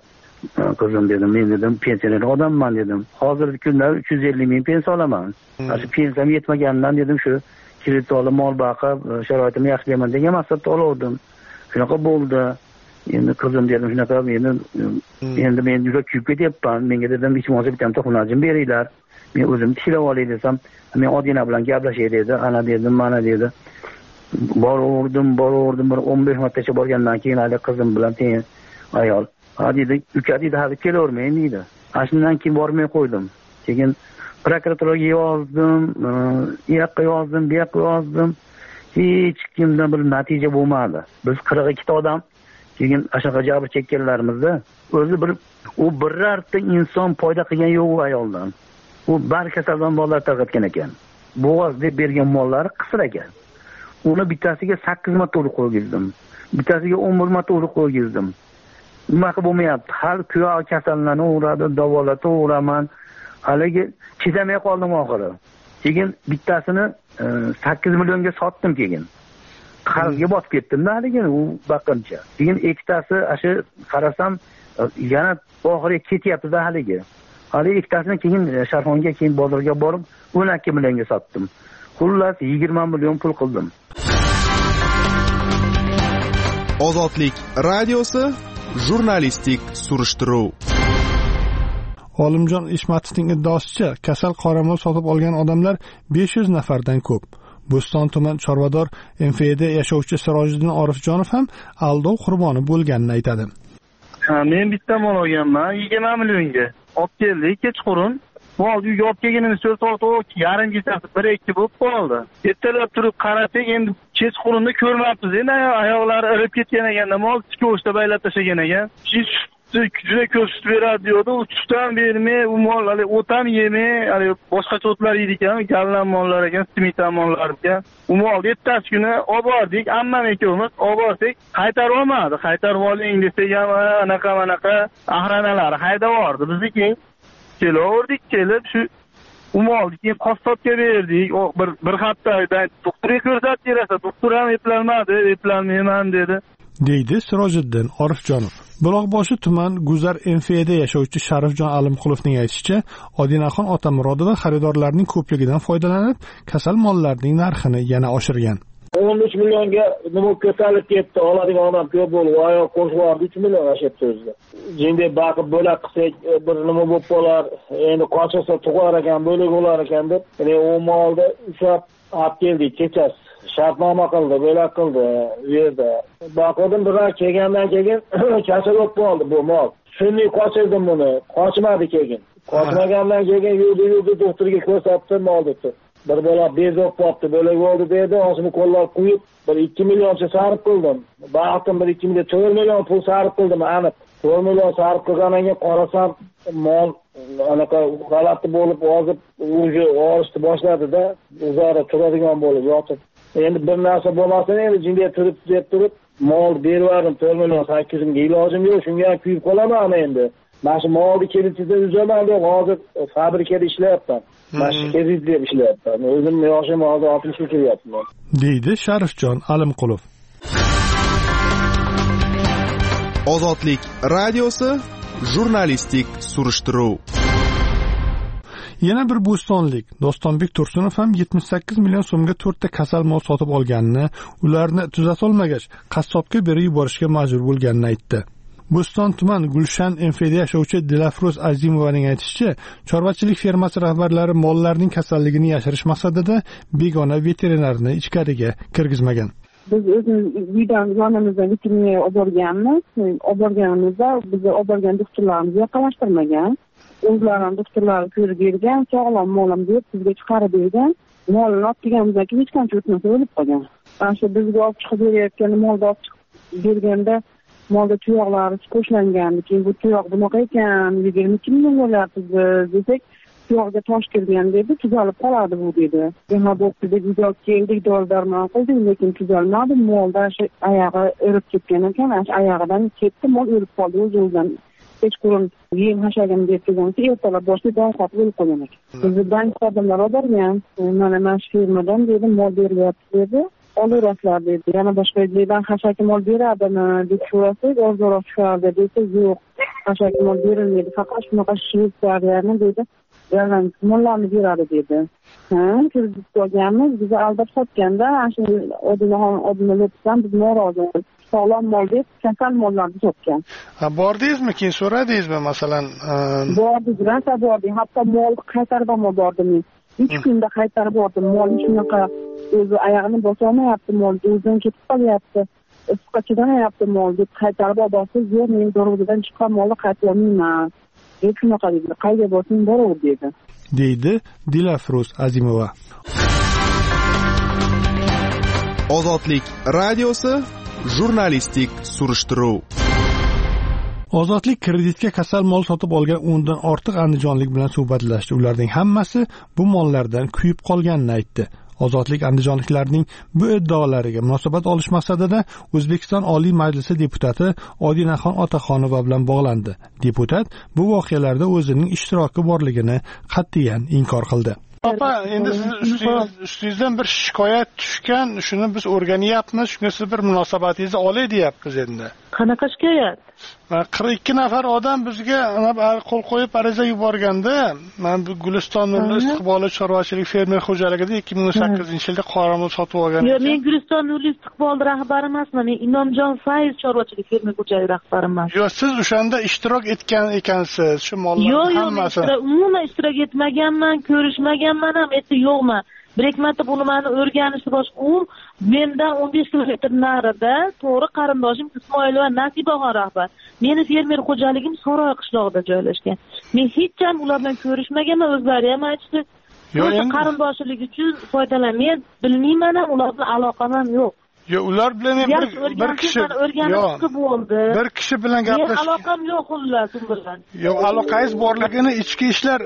qizim dedim, men dedim pensioner odamman dedim. Hozirgi kunda uch yuz ellik ming pensiya olaman. Shu pensiyam yetmaganidan dedim shu kredit olib mol boqib sharoitimni yaxshilayman degan maqsadda oldim. Shunaqa bo'ldi. Endi qizim dedim shunaqa endi endi men juda kuyib ketyapman. Menga dedim hech bo'lmasa bitta xonajim beringlar. Men o'zim tishlab olay desam, men Odina bilan gaplashay dedi. Ana dedim, mana dedi. Boraverdim, boraverdim, bir o'n besh martacha borgandan keyin hali qizim bilan teng ayol. Ha dedi, uka dedi, hali kelavermayman dedi. Ashundan keyin bormay qo'ydim. Keyin prokuraturaga yozdim, u yoqqa yozdim, bu yoqqa yozdim. Hech kimdan bir natija bo'lmadi. Biz qirq ikkita odam keyin ashaqa jabr chekkanlarimizda o'zi bir u birorta inson foyda qilgan yo'q u ayoldan. U bar kasaldan bolalar tarqatgan ekan. Bo'g'oz deb bergan mollari qisir ekan. Uni bittasiga sakkiz marta urib qo'ygizdim. Bittasiga o'n bir marta urib qo'ygizdim. Nima bo'lmayapti? Har kuyov kasallanadi, davolataveraman. Haligi chidamay qoldim oxiri. Keyin bittasini sakkiz millionga sotdim keyin. Qarzga botib ketdim-da haligi u baqincha. Keyin ikkitasi ashi qarasam yana oxiriga ketyapti-da haligi. Haligi ikkitasini keyin Sharxonga keyin bozorga borib o'n ikki millionga sotdim. Xullas yigirma million pul qildim. Ozodlik radiosi jurnalistik surishtiruv. Olimjon Ishmatovning iddaosicha, kasal qoramol sotib olgan odamlar besh yuz nafardan ko'p. Bo'ston tuman chorvador M F da yashovchi Sirojiddin Orifjonov ham aldov qurboni bo'lganini aytadi. Ha, men bitta mol olganman yigirma millionga. Olib keldik kechqurun. Mol uyga olib kelganimiz to'rt soat yarim kechasi bir ikki bo'lib qoldi. Ertalab turib qarasak, endi kechqurunda ko'rmabmiz. Endi oyoqlari irib ketgan ekanda, mol tiko'shda baylab tashlagan ekan. Juda ko'p sut beradi diyordi. U sutdan bermay, u mol hali o't ham yemay, hali boshqacha o'tlar yeydi ekan, gallan mollar ekan, simitan mollar ekan. U molni ertasi kuni olib bordik, ammam ikkovimiz olib bordik, qaytarib olmadi. Qaytarib oling desak ham anaqa anaqa ahranalari haydab yubordi. Biz keyin kelaverdik, kelib shu u molni keyin qassobga berdik. O bir bir haftadan doktorga ko'rsatib berasa, doktor ham eplolmadi, eplolmayman dedi. deydi Sirojiddin Orifjonov. Buloqboshi tuman Guzar M F da yashovchi Sharifjon Alimqulovning aytishicha, Odinaxon Otamurodova xaridorlarning ko'pligidan foydalanib, kasal mollarning narxini yana oshirgan. o'n uch millionga nima ko'tarilib ketdi, oladigan odam ko'p bo'lib, oyoq qo'shib uch million ashibdi o'zida. Jinday baqib bo'lak qilsak, bir nima bo'lib qolar, endi qochsa tug'ar ekan, bo'lak bo'lar ekan deb, ya'ni u molni ushlab olib keldik kechasi. Shartnoma qildi, bo'lak qildi u yerda. Baqirdim, biroq kelgandan keyin kasal bo'lib qoldi bu mol. Shunday qochirdim buni, qochmadi keyin. Qochmagandan keyin yurdi-yurdi doktorga ko'rsatdim, mol debdi. Bir bola bezib qolibdi, bo'lak bo'ldi dedi, o'zini qo'llab qo'yib, bir ikki millioncha sarf qildim. Baqtim bir ikki million, to'rt million pul sarf qildim, aniq. to'rt million sarf qilgandan keyin qarasam, mol anaqa g'alati bo'lib, hozir o'zi og'rishni boshladi-da, o'zaro turadigan bo'lib yotib. Endi bir narsa bo'lmasa, endi jinga turib deb turib, mol bervarim to'rt million sakkiz mingga ilojim yo'q, shunga ham kuyib qolaman endi. Mana shu molni kreditida uzaman deb hozir fabrikada ishlayapman. Mana shu kredit deb ishlayapman. O'zim yoshim hozir oltmish uch yapman. deydi Sharifjon Alimqulov. Ozodlik radiosi jurnalistik surishtiruv. Yana bir bo'stonlik Dostonbek Tursunov ham yetmish sakkiz million so'mga to'rtta kasal mol sotib olganini, ularni tuzatolmagach, qassobga berib yuborishga majbur bo'lganini aytdi. Bo'ston tuman Gulshan M F da yashovchi Dilafruz Azimovaning aytishicha, chorvachilik fermasi rahbarlari mollarning kasalligini yashirish maqsadida begona veterinarni ichkariga kirgizmagan. Biz o'zimiz uydan yonimizda veterinariya olib borganmiz. Olib borganimizda bizni olib borgan doktorlarimiz yaqinlashtirmagan. O'zlarining doktorlari ko'rib bergan, sog'lom molim deb bizga chiqarib bergan. Molni olib kelganimizdan keyin hech qancha o'tmasa o'lib qolgan. Ana shu bizga olib chiqib berayotgan molni olib chiqib berganda molda tuyoqlari ko'shlangan. Keyin bu tuyoq bunaqa ekan, yigirma ikki million bo'lyapti desak, tuyoqga tosh kirgan dedi, tuzalib qoladi bu dedi. Nima bo'ldi deb biz olib keldik, dori-darmon qildik, lekin tuzalmadi. Molda shu oyog'i o'rib ketgan ekan, shu oyog'idan ketdi, mol o'lib qoldi o'z-o'zidan. Kechqurun yem hashagan deb kelgan, ertalab boshida don qotib o'lib qolgan ekan. Bizni bank xodimlari olib borgan, mana mana shu firmadan dedi, mol berilyapti dedi. olaverasizlar dedi. Yana boshqa joydan hashaki mol beradimi deb so'rasak, ozroq chiqardi desa, yo'q, hashaki mol berilmaydi, faqat shunaqa Shvetsariyani dedi, yalan mollarni beradi dedi. Ha, kredit olganmiz, bizni aldab sotganda, shu Odinaxon Odina Lopesdan biz norozimiz. Sog'lom mol deb kasal mollarni sotgan. Ha, bordingizmi, keyin so'radingizmi, masalan? Bordik, rosa bordik, hatto mol qaytarib ham bordim. uch kunda qaytarib bordim. Mol shunaqa o'zi oyog'ini bosolmayapti, mol o'zidan ketib qolyapti. Issiqqa chidamayapti mol deb qaytarib borsiz, yo'q, men dorug'dan chiqqan molni qaytarolmayman. Deb shunaqa dedi. Qayga borsang boraver dedi. Deydi Dilafruz Azimova. Ozodlik radiosi jurnalistik surishtiruv. Ozodlik kreditga kasal mol sotib olgan o'ndan ortiq andijonlik bilan suhbatlashdi. Ularning hammasi bu mollardan kuyib qolganini aytdi. Ozodlik andijonliklarning bu iddaolariga munosabat olish maqsadida O'zbekiston Oliy Majlisi deputati Odinaxon Otaxonova bilan bog'landi. Deputat bu voqealarda o'zining ishtiroki borligini qat'iyan inkor qildi. Opa, endi siz ustingizdan bir shikoyat tushgan, shuni biz o'rganyapmiz, shunga siz bir munosabatingizni olay deyapmiz endi. Qanaqa shikoyat? qirq ikki nafar odam bizga qo'l qo'yib ariza yuborganda, men bu Guliston Nurli istiqbolli chorvachilik fermer xo'jaligida ikki ming o'n sakkizinchi yilda qoramol sotib olgan. Yo'q, men Guliston Nurli istiqbolli rahbari emasman, men Inomjon Fayz chorvachilik fermer xo'jaligi rahbariman. Yo'q, siz o'shanda ishtirok etgan ekansiz, shu mollarning hammasi. Yo'q, yo'q, umuman ishtirok etmaganman, ko'rishmaganman ham, endi yo'qman. Bir ikki marta buni meni o'rganishni boshqa u mendan o'n besh kilometr narida to'g'ri qarindoshim Ismoilova Nasibaxon rahbar. Meni fermer xo'jaligim Soroy qishlog'ida joylashgan. Men hech ham ular bilan ko'rishmaganman, o'zlari ham aytishdi. O'sha qarindoshchilik uchun foydalan. Men bilmayman ham, ular bilan aloqam ham yo'q. Yo'q, ular bilan men bir bir kishi o'rganishib bo'ldi. Bir kishi bilan gaplashib. Men aloqam yo'q ular bilan. Yo'q, aloqangiz borligini ichki ishlar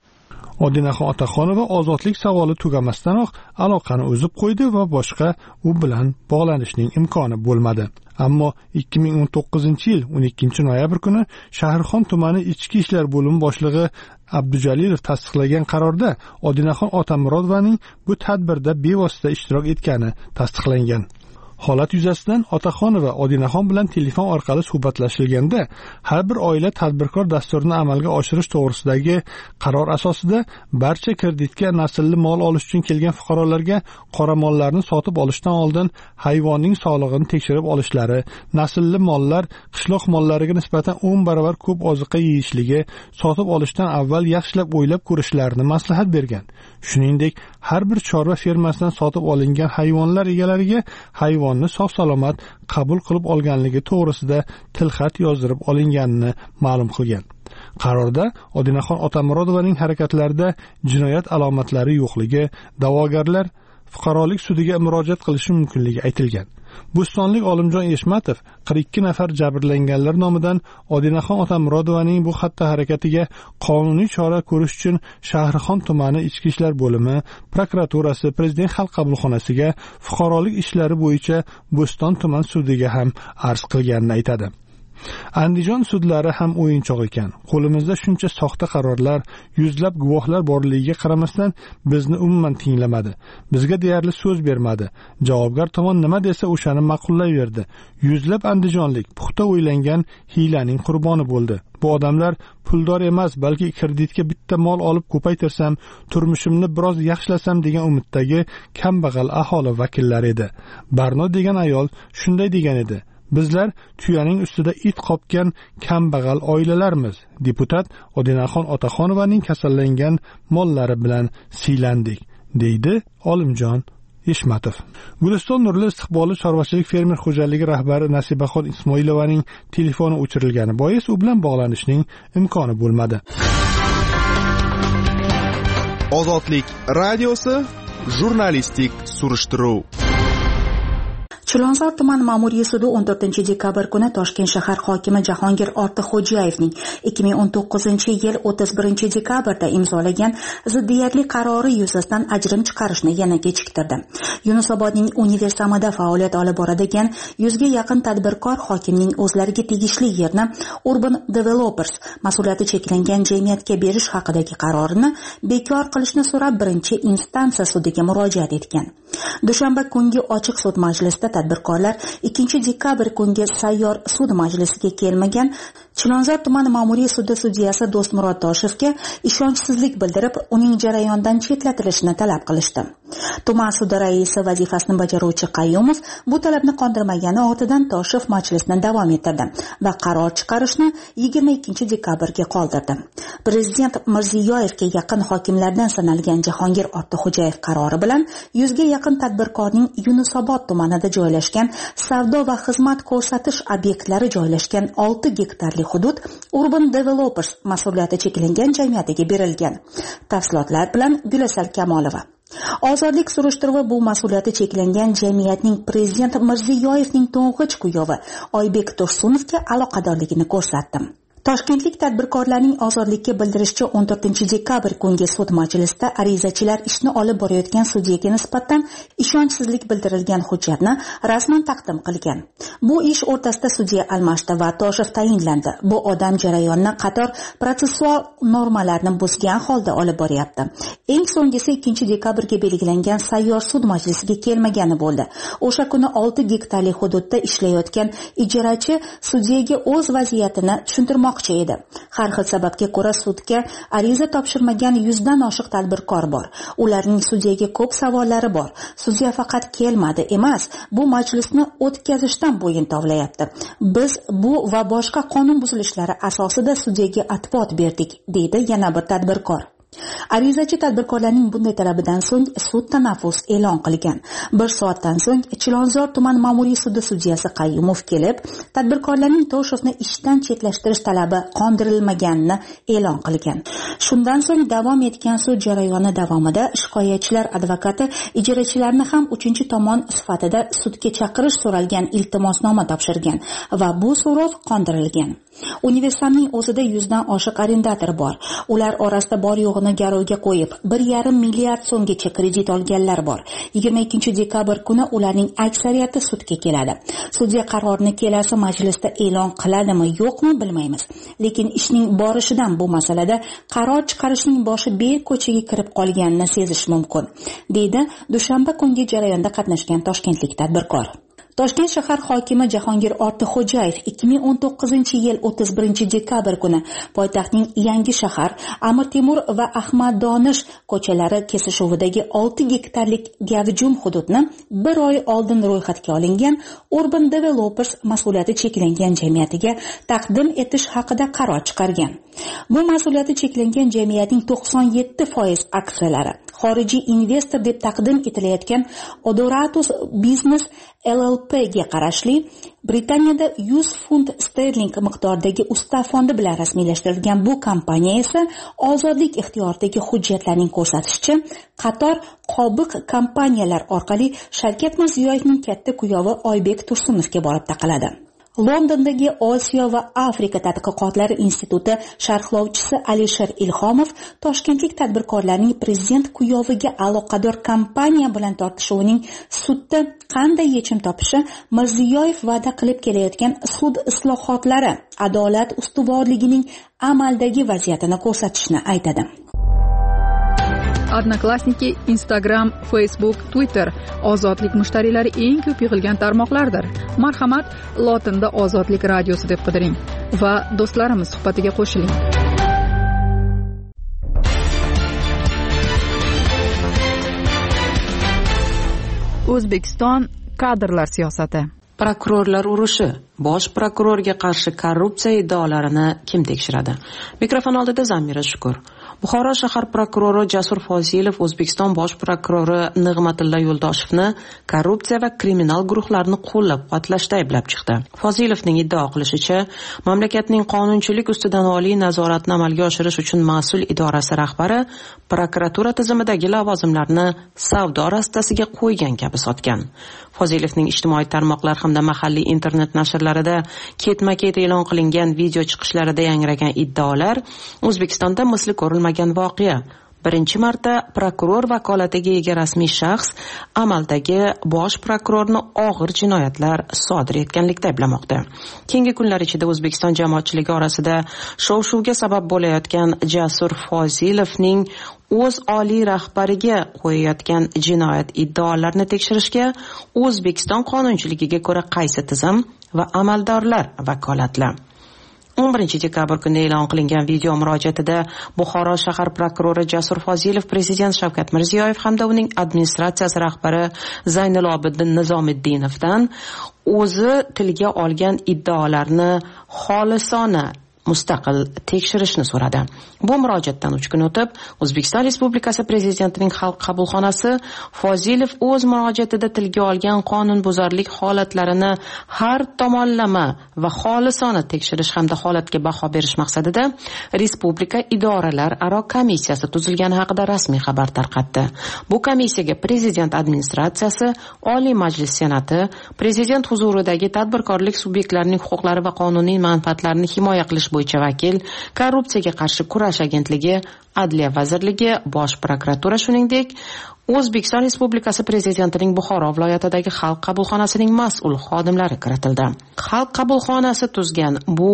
Odinaxon Otaxonova ozodlik savoli tugamasdanoq aloqani uzib qo'ydi va boshqa u bilan bog'lanishning imkoni bo'lmadi. Ammo ikki ming o'n to'qqizinchi yil o'n ikkinchi noyabr kuni Shahrixon tumani ichki ishlar bo'limi boshlig'i Abdujalilov tasdiqlagan qarorda Odinaxon Otamurodovaning bu tadbirda bevosita ishtirok etgani tasdiqlangan. Holat yuzasidan Otaxonova Odinaxon bilan telefon orqali suhbatlashilganda, har bir oila tadbirkor dasturini amalga oshirish to'g'risidagi qaror asosida barcha kreditga naslli mol olish uchun kelgan fuqarolarga qora mollarni sotib olishdan oldin hayvonning sog'lig'ini tekshirib olishlari, naslli mollar qishloq mollariga nisbatan o'n barobar ko'p oziqa yeyishligi, sotib olishdan avval yaxshilab o'ylab ko'rishlarini maslahat bergan. Shuningdek, har bir chorva fermasidan sotib olingan hayvonlar egalariga hayvonni sog' salomat qabul qilib olganligi to'g'risida tilxat yozdirib olinganini ma'lum qilgan. Qarorda Odinaxon Otamurodovaning harakatlarida jinoyat alomatlari yo'qligi, da'vogarlar fuqarolik sudiga murojaat qilishi mumkinligi aytilgan. Bo'stonlik Olimjon Eshmatov qirq ikki nafar jabrlanganlar nomidan Odinaxon Otamurodovaning bu xatti harakatiga qonuniy chora ko'rish uchun Shahrixon tumani ichki ishlar bo'limi, prokuraturasi, Prezident xalq qabulxonasiga, fuqarolik ishlari bo'yicha Bo'ston tuman sudiga ham arz qilganini aytadi. Andijon sudlari ham o'yinchoq ekan. Qo'limizda shuncha soxta qarorlar, yuzlab guvohlar borligiga qaramasdan bizni umuman tinglamadi. Bizga deyarli so'z bermadi. Javobgar tomon nima desa o'shani ma'qullayverdi. Yuzlab andijonlik puxta o'ylangan hiylaning qurboni bo'ldi. Bu odamlar puldor emas, balki kreditga bitta mol olib ko'paytirsam, turmushimni biroz yaxshilasam degan umiddagi kambag'al aholi vakillari edi. Barno degan ayol shunday degan edi: Bizlar tuyaning ustida it qopgan kambag'al oilalarmiz. Deputat Odinaxon Otaxonovaning kasallangan mollari bilan siylandik, deydi Olimjon Eshmatov. Guliston Nurli istiqbolli chorvachilik fermer xo'jaligi rahbari Nasibaxon Ismoilovaning telefoni o'chirilgani bois u bilan bog'lanishning imkoni bo'lmadi. Ozodlik radiosi jurnalistik surishtiruv. Chilonzor tuman ma'muriy sudi o'n to'rtinchi dekabr kuni Toshkent shahar hokimi Jahongir Ortiqxo'jayevning ikki ming o'n to'qqizinchi yil o'ttiz birinchi dekabrda imzolagan ziddiyatli qarori yuzasidan ajrim chiqarishni yana kechiktirdi. Yunusobodning universiamida faoliyat olib boradigan yuzga yaqin tadbirkor hokimning o'zlariga tegishli yerni Urban Developers mas'uliyati cheklangan jamiyatga berish haqidagi qarorini bekor qilishni so'rab birinchi instansiya sudiga murojaat etgan. Dushanba kungi ochiq sud majlisida tadbirkorlar ikkinchi dekabr kungi sayyor sud majlisiga kelmagan Chilonzor tuman ma'muriy sudi sudyasi Do'stmurod Toshevga ishonchsizlik bildirib, uning jarayondan chetlatilishini talab qilishdi. Tuman sudi raisi vazifasini bajaruvchi Qayyumov bu talabni qondirmagani ortidan Toshev majlisni davom ettirdi va qaror chiqarishni yigirma ikkinchi dekabrga qoldirdi. Prezident Mirziyoyevga yaqin hokimlardan sanalgan Jahongir Ortiqxo'jayev qarori bilan yuzga yaqin tadbirkorning Yunusobod tumanida joylashgan savdo va xizmat ko'rsatish obyektlari joylashgan olti gektarli hudud Urban Developers mas'uliyati cheklangan jamiyatiga berilgan. Tafsilotlar bilan Gulasal Kamolova. Ozodlik surishtiruvi bu mas'uliyati cheklangan jamiyatning prezident Mirziyoyevning to'ng'ich kuyovi Oybek Tursunovga aloqadorligini ko'rsatdi. Toshkentlik tadbirkorlarning ozodlikka bildirishicha o'n to'rtinchi dekabr kungi sud majlisida arizachilar ishni olib borayotgan sudyaga nisbatan ishonchsizlik bildirilgan hujjatni rasman taqdim qilgan. Bu ish o'rtasida sudya almashdi va Toshev tayinlandi. Bu odam jarayonni qator protsessual normalarni buzgan holda olib boryapti. Eng so'nggisi ikkinchi dekabrga belgilangan sayyor sud majlisiga kelmagani bo'ldi. O'sha kuni olti gektarli hududda ishlayotgan ijarachi sudyaga o'z vaziyatini tushuntirmoqchi edi. Har xil sababga ko'ra sudga ariza topshirmagan yuzdan oshiq tadbirkor bor. Ularning sudyaga ko'p savollari bor. Sudya faqat kelmadi emas, bu majlisni o'tkazishdan bo'yin tovlayapti. Biz bu va boshqa qonun buzilishlari asosida sudyaga atbot berdik, deydi yana bir tadbirkor. Arizachi tadbirkorlarning bunday talabidan so'ng sud tanaffus e'lon qilgan. Bir soatdan so'ng Chilonzor tuman ma'muriy sudi sudyasi Qayyumov kelib, tadbirkorlarning Toshevni ishdan chetlashtirish talabi qondirilmaganini e'lon qilgan. Shundan so'ng davom etgan sud jarayoni davomida shikoyatchilar advokati ijarachilarni ham uchinchi tomon sifatida sudga chaqirish so'ralgan iltimosnoma topshirgan va bu so'rov qondirilgan. Universiamning o'zida yuzdan oshiq arendator bor. Ular orasida bor yo'g'ini garovga qo'yib, bir yarim milliard so'mgacha kredit olganlar bor. yigirma ikkinchi dekabr kuni ularning aksariyati sudga keladi. Sudya qarorini kelasi majlisda e'lon qiladimi, yo'qmi bilmaymiz. Lekin ishning borishidan bu masalada qaror chiqarishning boshi berko'chaga kirib qolganini sezish mumkin, deydi dushanba kungi jarayonda qatnashgan toshkentlik tadbirkor. Toshkent shahar hokimi Jahongir Ortiqxo'jayev ikki ming o'n to'qqizinchi yil o'ttiz birinchi dekabr kuni poytaxtning Yangi shahar, Amir Temur va Ahmad Donish ko'chalari kesishuvidagi olti gektarlik gavjum hududni bir oy oldin ro'yxatga olingan Urban Developers mas'uliyati cheklangan jamiyatiga taqdim etish haqida qaror chiqargan. Bu mas'uliyati cheklangan jamiyatning to'qson yetti foiz aksiyalari xorijiy investor deb taqdim etilayotgan Odoratus Business L L P ga qarashli Britaniyada yuz funt sterling miqdoridagi usta fondi bilan rasmiylashtirilgan bu kompaniya esa ozodlik ixtiyoridagi hujjatlarning ko'rsatishicha qator qobiq kompaniyalar orqali Shavkat Mirziyoyevning katta kuyovi Oybek Tursunovga borib taqaladi. Londondagi Osiyo va Afrika tadqiqotlari instituti sharhlovchisi Alisher Ilhomov toshkentlik tadbirkorlarning prezident kuyoviga aloqador kompaniya bilan tortishuvining sudda qanday yechim topishi Mirziyoyev va'da qilib kelayotgan sud islohotlari adolat ustuvorligining amaldagi vaziyatini ko'rsatishini aytadi. Odnoklassniki, Instagram, Facebook, Twitter ozodlik mushtariylari eng ko'p yig'ilgan tarmoqlardir. Marhamat, lotinda Ozodlik radiosi deb qidiring va do'stlarimiz suhbatiga qo'shiling. O'zbekiston kadrlar siyosati. Prokurorlar urushi. Bosh prokurorga qarshi korrupsiya iddaolarini kim tekshiradi? Mikrofon oldida Zamira Shukur. Buxoro shahar prokurori Jasur Fozilov O'zbekiston bosh prokurori Nig'matilla Yo'ldoshevni korrupsiya va kriminal guruhlarni qo'llab-quvvatlashda ayblab chiqdi. Fozilovning iddao qilishicha, mamlakatning qonunchilik ustidan oliy nazoratni amalga oshirish uchun mas'ul idorasi rahbari prokuratura tizimidagi lavozimlarni savdo rastasiga qo'ygan kabi sotgan. Fozilovning ijtimoiy tarmoqlar hamda mahalliy internet nashrlarida ketma-ket e'lon qilingan video chiqishlarida yangragan iddaolar O'zbekistonda misli ko'rilmagan voqea. Birinchi marta prokuror vakolatiga ega rasmiy shaxs amaldagi bosh prokurorni og'ir jinoyatlar sodir etganlikda ayblamoqda. Keyingi kunlar ichida O'zbekiston jamoatchiligi orasida shov-shuvga sabab bo'layotgan Jasur Fozilovning o'z oliy rahbariga qo'yayotgan jinoyat iddaolarini tekshirishga O'zbekiston qonunchiligiga ko'ra qaysi tizim va amaldorlar vakolatli? o'n birinchi dekabr kuni e'lon qilingan video murojaatida Buxoro shahar prokurori Jasur Fozilov prezident Shavkat Mirziyoyev hamda uning administratsiyasi rahbari Zaynilobiddin Nizomiddinovdan o'zi tilga olgan iddaolarni xolisona mustaqil tekshirishni so'radi. Bu murojaatdan uch kun o'tib, O'zbekiston Respublikasi Prezidentining xalq qabulxonasi Fozilov o'z murojaatida tilga olgan qonunbuzarlik holatlarini har tomonlama va xolisona tekshirish hamda holatga baho berish maqsadida Respublika idoralar aro komissiyasi tuzilgani haqida rasmiy xabar tarqatdi. Bu komissiyaga Prezident administratsiyasi, Oliy Majlis Senati, Prezident huzuridagi tadbirkorlik subyektlarining huquqlari va qonuniy manfaatlarini himoya qilish bo'yicha vakil, korrupsiyaga qarshi kurash agentligi, Adliya vazirligi, Bosh prokuratura shuningdek O'zbekiston Respublikasi Prezidentining Buxoro viloyatidagi xalq qabulxonasining mas'ul xodimlari kiritildi. Xalq qabulxonasi tuzgan bu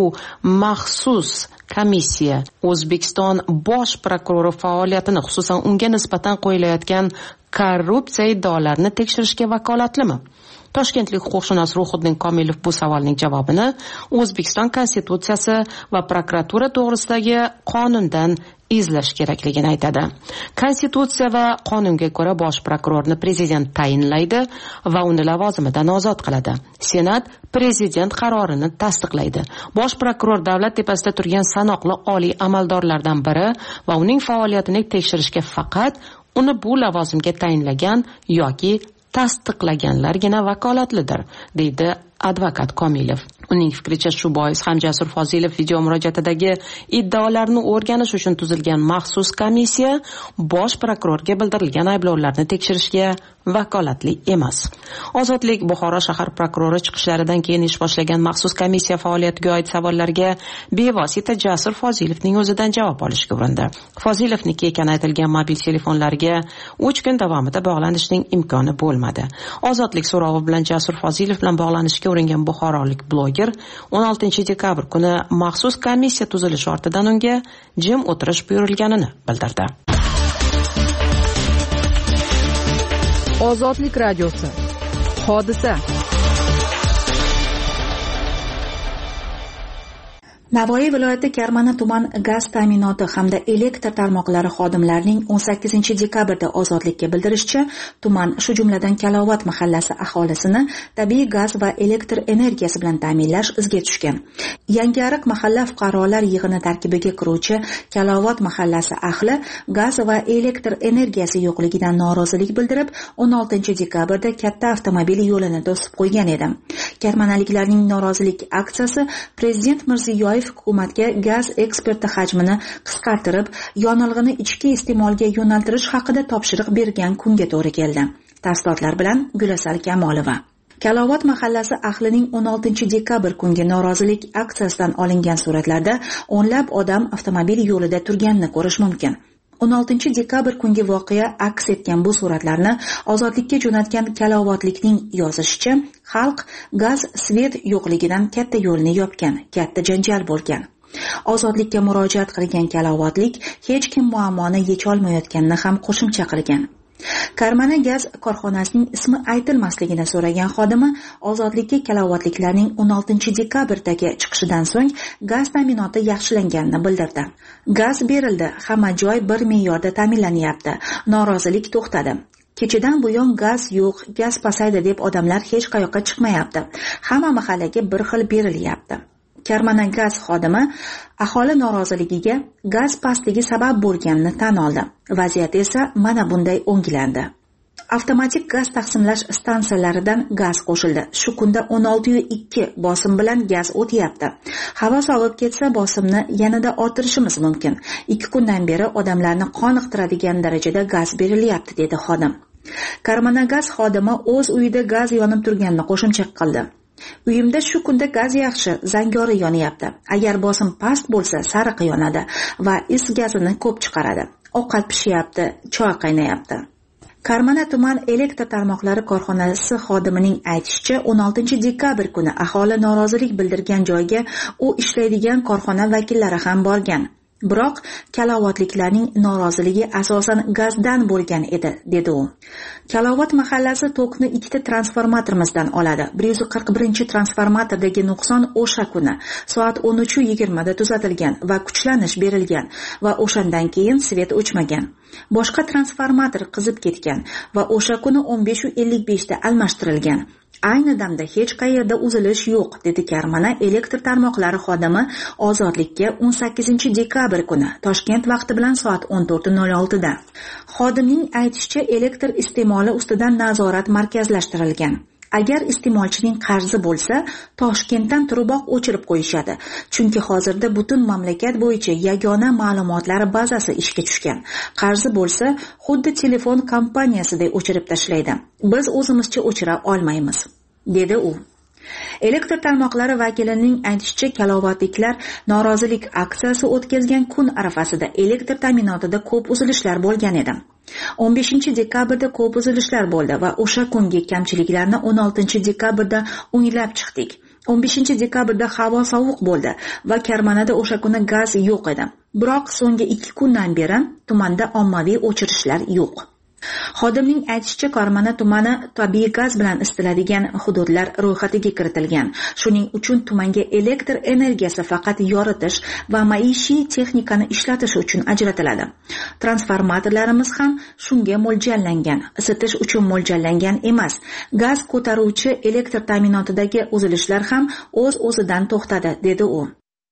maxsus komissiya O'zbekiston bosh prokurori faoliyatini, xususan unga nisbatan qo'yilayotgan korrupsiya iddaolarini tekshirishga vakolatlimi? Toshkentlik huquqshunos Ruhiddin Komilov bu savolning javobini O'zbekiston Konstitutsiyasi va prokuratura to'g'risidagi qonundan izlash kerakligini aytadi. Konstitutsiya va qonunga ko'ra bosh prokurorni prezident tayinlaydi va uni lavozimidan ozod qiladi. Senat prezident qarorini tasdiqlaydi. Bosh prokuror davlat tepasida turgan sanoqli oliy amaldorlardan biri va uning faoliyatini tekshirishga faqat uni bu lavozimga tayinlagan yoki tasdiqlaganlargina vakolatlidir, deydi advokat Komilov. Uning fikricha shu bois ham Jasur Fozilov video murojaatidagi iddaolarni o'rganish uchun tuzilgan maxsus komissiya bosh prokurorga bildirilgan ayblovlarni tekshirishga vakolatli emas. Ozodlik Buxoro shahar prokurori chiqishlaridan keyin ish boshlagan maxsus komissiya faoliyatiga oid savollarga bevosita Jasur Fozilovning o'zidan javob olishga urindi. Fozilovniki ekani aytilgan mobil telefonlarga uch kun davomida bog'lanishning imkoni bo'lmadi. Ozodlik so'rovi bilan Jasur Fozilov bilan bog'lanishga uringan buxorolik bloger o'n oltinchi dekabr kuni maxsus komissiya tuzilishi ortidan unga jim o'tirish buyurilganini bildirdi. Ozodlik radiosi. Hodisa. Navoiy viloyati Karmana tuman gaz ta'minoti hamda elektr tarmoqlari xodimlarining o'n sakkizinchi dekabrda ozodlikka bildirishicha, tuman shu jumladan Kalovat mahallasi aholisini tabiiy gaz va elektr energiyasi bilan ta'minlash izga tushgan. Yangiariq mahalla fuqarolar yig'ini tarkibiga kiruvchi Kalovat mahallasi ahli gaz va elektr energiyasi yo'qligidan norozilik bildirib, o'n oltinchi dekabrda katta avtomobil yo'lini to'sib qo'ygan edi. Karmanaliklarning norozilik aksiyasi Prezident Mirziyoyev hukumatga gaz eksporti hajmini qisqartirib, yonilg'ini ichki iste'molga yo'naltirish haqida topshiriq bergan kunga to'g'ri keldi. Tafsilotlar bilan Gulasal Kamolova. Kalovat mahallasi ahlining o'n oltinchi dekabr kungi norozilik aksiyasidan olingan suratlarda o'nlab odam avtomobil yo'lida turganini ko'rish mumkin. o'n oltinchi dekabr kungi voqea aks etgan bu suratlarni Ozodlikka jo'natgan Kalovatlikning yozishicha, xalq gaz svet yo'qligidan katta yo'lni yopgan, katta janjal bo'lgan. Ozodlikka murojaat qilgan Kalovatlik hech kim muammoni yecholmayotganini ham qo'shimcha qilgan. Karmana gaz korxonasining ismi aytilmasligini so'ragan xodimi Ozodlikka Kalovatliklarning o'n oltinchi dekabrdagi chiqishidan so'ng gaz ta'minoti yaxshilanganini bildirdi. Gaz berildi, hamma joy bir me'yorda ta'minlanyapti. Norozilik to'xtadi. Kechadan buyon gaz yo'q, gaz pasaydi deb odamlar hech qayoqqa chiqmayapti. Hamma mahallaga bir xil berilyapti. Karmana gaz xodimi aholi noroziligiga gaz pastligi sabab bo'lganini tan oldi. Vaziyat esa mana bunday o'ngilandi. Avtomatik gaz taqsimlash stansiyalaridan gaz qo'shildi. Shu kunda o'n olti nuqta ikki bosim bilan gaz o'tyapti. Havo sovib ketsa bosimni yanada orttirishimiz mumkin. ikki kundan beri odamlarni qoniqtiradigan darajada gaz berilyapti, dedi xodim. Karmana gaz xodimi o'z uyida gaz yonib turganini qo'shimcha qildi. Uyimda shu kunda gaz yaxshi, zangori yonyapti. Agar bosim past bo'lsa, sariq yonadi va is gazini ko'p chiqaradi. Ovqat pishyapti, choy qaynayapti. Karmana tuman elektr tarmoqlari korxonasi xodimining aytishicha, o'n oltinchi dekabr kuni aholi norozilik bildirgan joyga u ishlaydigan korxona vakillari ham borgan. Biroq kalovatliklarning noroziligi asosan gazdan bo'lgan edi, dedi u. Kalovat mahallasi tokni ikkita transformatorimizdan oladi. bir yuz qirq birinchi transformatordagi nuqson o'sha kuni soat o'n uch yigirma da tuzatilgan va kuchlanish berilgan va o'shandan keyin svet o'chmagan. Boshqa transformator qizib ketgan va o'sha kuni o'n besh ellik besh da almashtirilgan. Ayni damda hech qayerda uzilish yo'q, dedi Karmana elektr tarmoqlari xodimi Ozodlikka o'n sakkizinchi dekabr kuni Toshkent vaqti bilan soat o'n to'rt nol olti da. Xodimning aytishicha, elektr iste'moli ustidan nazorat markazlashtirilgan. Agar iste'molchining qarzi bo'lsa, Toshkentdan turiboq o'chirib qo'yishadi. Chunki hozirda butun mamlakat bo'yicha yagona ma'lumotlar bazasi ishga tushgan. Qarzi bo'lsa, xuddi telefon kompaniyasiday o'chirib tashlaydi. Biz o'zimizcha o'chira olmaymiz, dedi u. Elektr tarmoqlari vakilining aytishicha, kalovatliklar norozilik aksiyasi o'tkazgan kun arafasida elektr ta'minotida ko'p uzilishlar bo'lgan edi. o'n beshinchi dekabrda ko'p uzilishlar bo'ldi va o'sha kungi kamchiliklarni o'n oltinchi dekabrda o'nglab chiqdik. o'n beshinchi dekabrda havo sovuq bo'ldi va Karmanada o'sha kuni gaz yo'q edi. Biroq so'nggi ikki kundan beri tumanda ommaviy o'chirishlar yo'q. Xodimning aytishicha, Karmana tumani tabiiy gaz bilan isitiladigan hududlar ro'yxatiga kiritilgan. Shuning uchun tumanga elektr energiyasi faqat yoritish va maishiy texnikani ishlatish uchun ajratiladi. Transformatorlarimiz ham shunga mo'ljallangan, isitish uchun mo'ljallangan emas. Gaz ko'taruvchi elektr ta'minotidagi uzilishlar ham o'z-o'zidan to'xtadi, dedi u.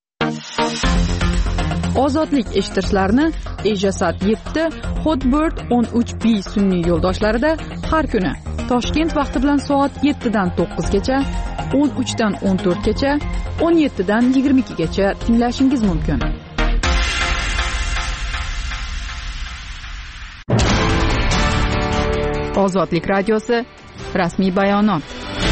Ozodlik eshittirishlarni Ejasat yetti, Hotbird o'n uch B sun'iy yo'ldoshlarida har kuni Toshkent vaqti bilan soat yetti dan to'qqizgacha, o'n uch dan o'n to'rt gacha, o'n yetti dan yigirma ikki gacha tinglashingiz mumkin. Ozodlik radiosi rasmiy bayonot.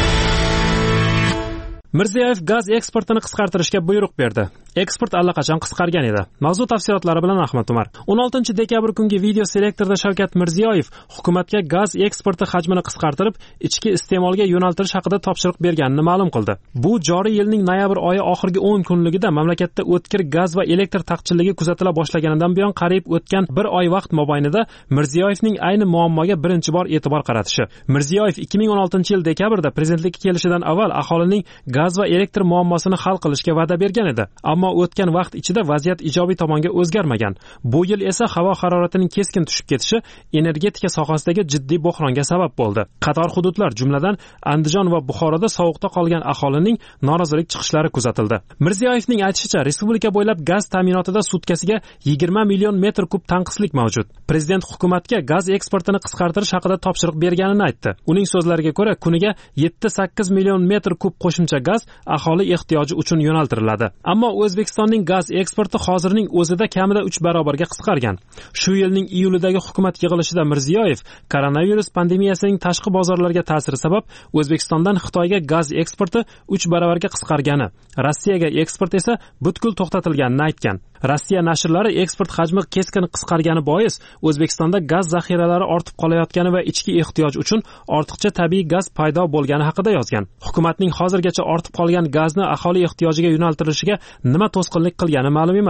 Mirziyoyev gaz eksportini qisqartirishga buyruq berdi. Eksport allaqachon qisqargan edi. Mavzu tafsilotlari bilan Ahmad Umar. o'n oltinchi dekabr kungi video selektorda Shavkat Mirziyoyev hukumatga gaz eksporti hajmini qisqartirib, ichki iste'molga yo'naltirish haqida topshiriq berganini ma'lum qildi. Bu joriy yilning noyabr oyi oxirgi o'n kunligida mamlakatda o'tkir gaz va elektr taqchilligi kuzatila boshlaganidan buyon qariyb o'tgan bir oy vaqt mobaynida Mirziyoyevning ayni muammoga birinchi bor e'tibor qaratishi. Mirziyoyev ikki ming o'n oltinchi yil dekabrda prezidentlikka kelishidan avval aholining gaz va elektr muammosini hal qilishga va'da bergan edi. Ammo o'tgan vaqt ichida vaziyat ijobiy tomonga o'zgarmagan. Bu yil esa havo haroratining keskin tushib ketishi energetika sohasidagi jiddiy bo'hronga sabab bo'ldi. Qator hududlar, jumladan Andijon va Buxoroda sovuqda qolgan aholining norozilik chiqishlari kuzatildi. Mirziyoyevning aytishicha, respublika bo'ylab gaz ta'minotida sutkasiga yigirma million metr kub tanqislik mavjud. Prezident hukumatga gaz eksportini qisqartirish haqida topshiriq berganini aytdi. Uning so'zlariga ko'ra, kuniga yetti sakkiz million metr kub qo'shimcha gaz aholi ehtiyoji uchun yo'naltiriladi. Ammo O'zbekistonning gaz eksporti hozirning o'zida kamida uch barobarga qisqargan. Shu yilning iyulidagi hukumat yig'ilishida Mirziyoyev koronavirus pandemiyasining tashqi bozorlarga ta'siri sabab O'zbekistondan Xitoyga gaz eksporti uch barobarga qisqargani, Rossiyaga eksport esa butkul to'xtatilganini aytgan. Rossiya nashrlari eksport hajmi keskin qisqargani bois O'zbekistonda gaz zaxiralari ortib qolayotgani va ichki ehtiyoj uchun ortiqcha tabiiy gaz paydo bo'lgani haqida yozgan. Hukumatning hozirgacha ortib qolgan gazni aholi ehtiyojiga yo'naltirilishiga nima to'sqinlik qilgani ma'lum emas.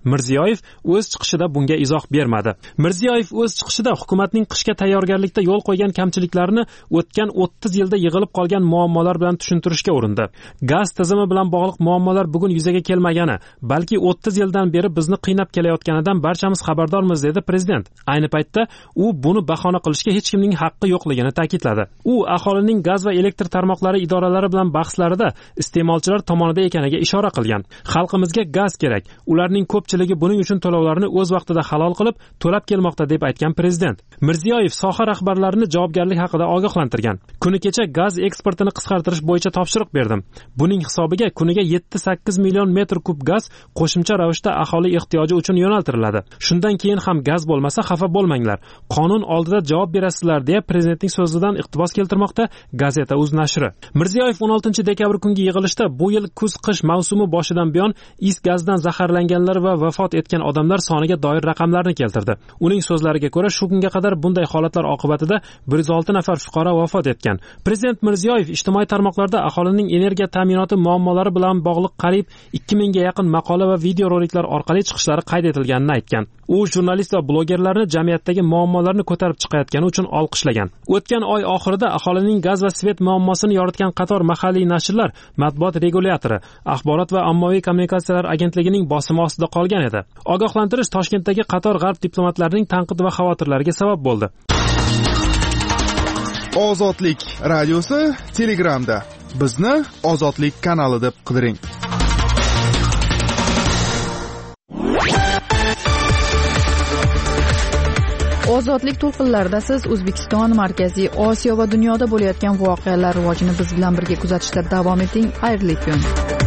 Mirziyoyev o'z chiqishida bunga izoh bermadi. Mirziyoyev o'z chiqishida hukumatning qishga tayyorgarlikda yo'l qo'ygan kamchiliklarni o'tgan o'ttiz yilda yig'ilib qolgan muammolar bilan tushuntirishga urindi. Gaz tizimi bilan bog'liq muammolar bugun yuzaga kelmagani, balki o'ttiz yildan beri bizni qiynab kelayotganidan barchamiz xabardormiz, dedi prezident. Ayni paytda u buni bahona qilishga hech kimning haqqi yo'qligini ta'kidladi. U aholining gaz va elektr tarmoqlari idoralari bilan bahslarida iste'molchilar tomonida ekaniga ishora qilgan. Xalqimizga gaz kerak. Ularning ko'pchiligi buning uchun to'lovlarni o'z vaqtida halol qilib, to'lab kelmoqda, deb aytgan prezident. Mirziyoyev soha rahbarlarini javobgarlik haqida ogohlantirgan. Kuni kecha gaz eksportini qisqartirish bo'yicha topshiriq berdim. Buning hisobiga kuniga yetti sakkiz million metr kub gaz qo'shimcha ravishda aholi ehtiyoji uchun yo'naltiriladi. Shundan keyin ham gaz bo'lmasa xafa bo'lmanglar. Qonun oldida javob berasizlar, deya prezidentning so'zidan iqtibos keltirmoqda Gazeta.uz nashri. Mirziyoyev o'n oltinchi dekabr kungi yig'ilishda bu yil kuz-qish mavsumi boshidan buyon is gazdan zaharlanganlar va vafot etgan odamlar soniga doir raqamlarni keltirdi. Uning so'zlariga ko'ra, shu kunga qadar bunday holatlar oqibatida bir yuz olti nafar fuqaro vafot etgan. Prezident Mirziyoyev ijtimoiy tarmoqlarda aholining energiya ta'minoti muammolari bilan bog'liq qariyb ikki mingga yaqin maqola va video roliklar orqali chiqishlari qayd etilganini aytgan. U jurnalist va blogerlarni jamiyatdagi muammolarni ko'tarib chiqayotgani uchun olqishlagan. O'tgan oy oxirida aholining gaz va svet muammosini yoritgan qator mahalliy nashrlar matbuot regulyatori, axborot va ommaviy kommunikatsiyalar agentligining bosimi ostida qolgan edi. Ogohlantirish Toshkentdagi qator g'arb diplomatlarining tanqid va xavotirlariga sabab bo'ldi. Ozodlik radiosi Telegramda. Bizni Ozodlik kanali deb qidiring. Ozodlik to'lqinlarida siz O'zbekiston, Markaziy Osiyo va dunyoda bo'layotgan voqealar rivojini biz bilan birga kuzatishda davom eting. Xayrli kun.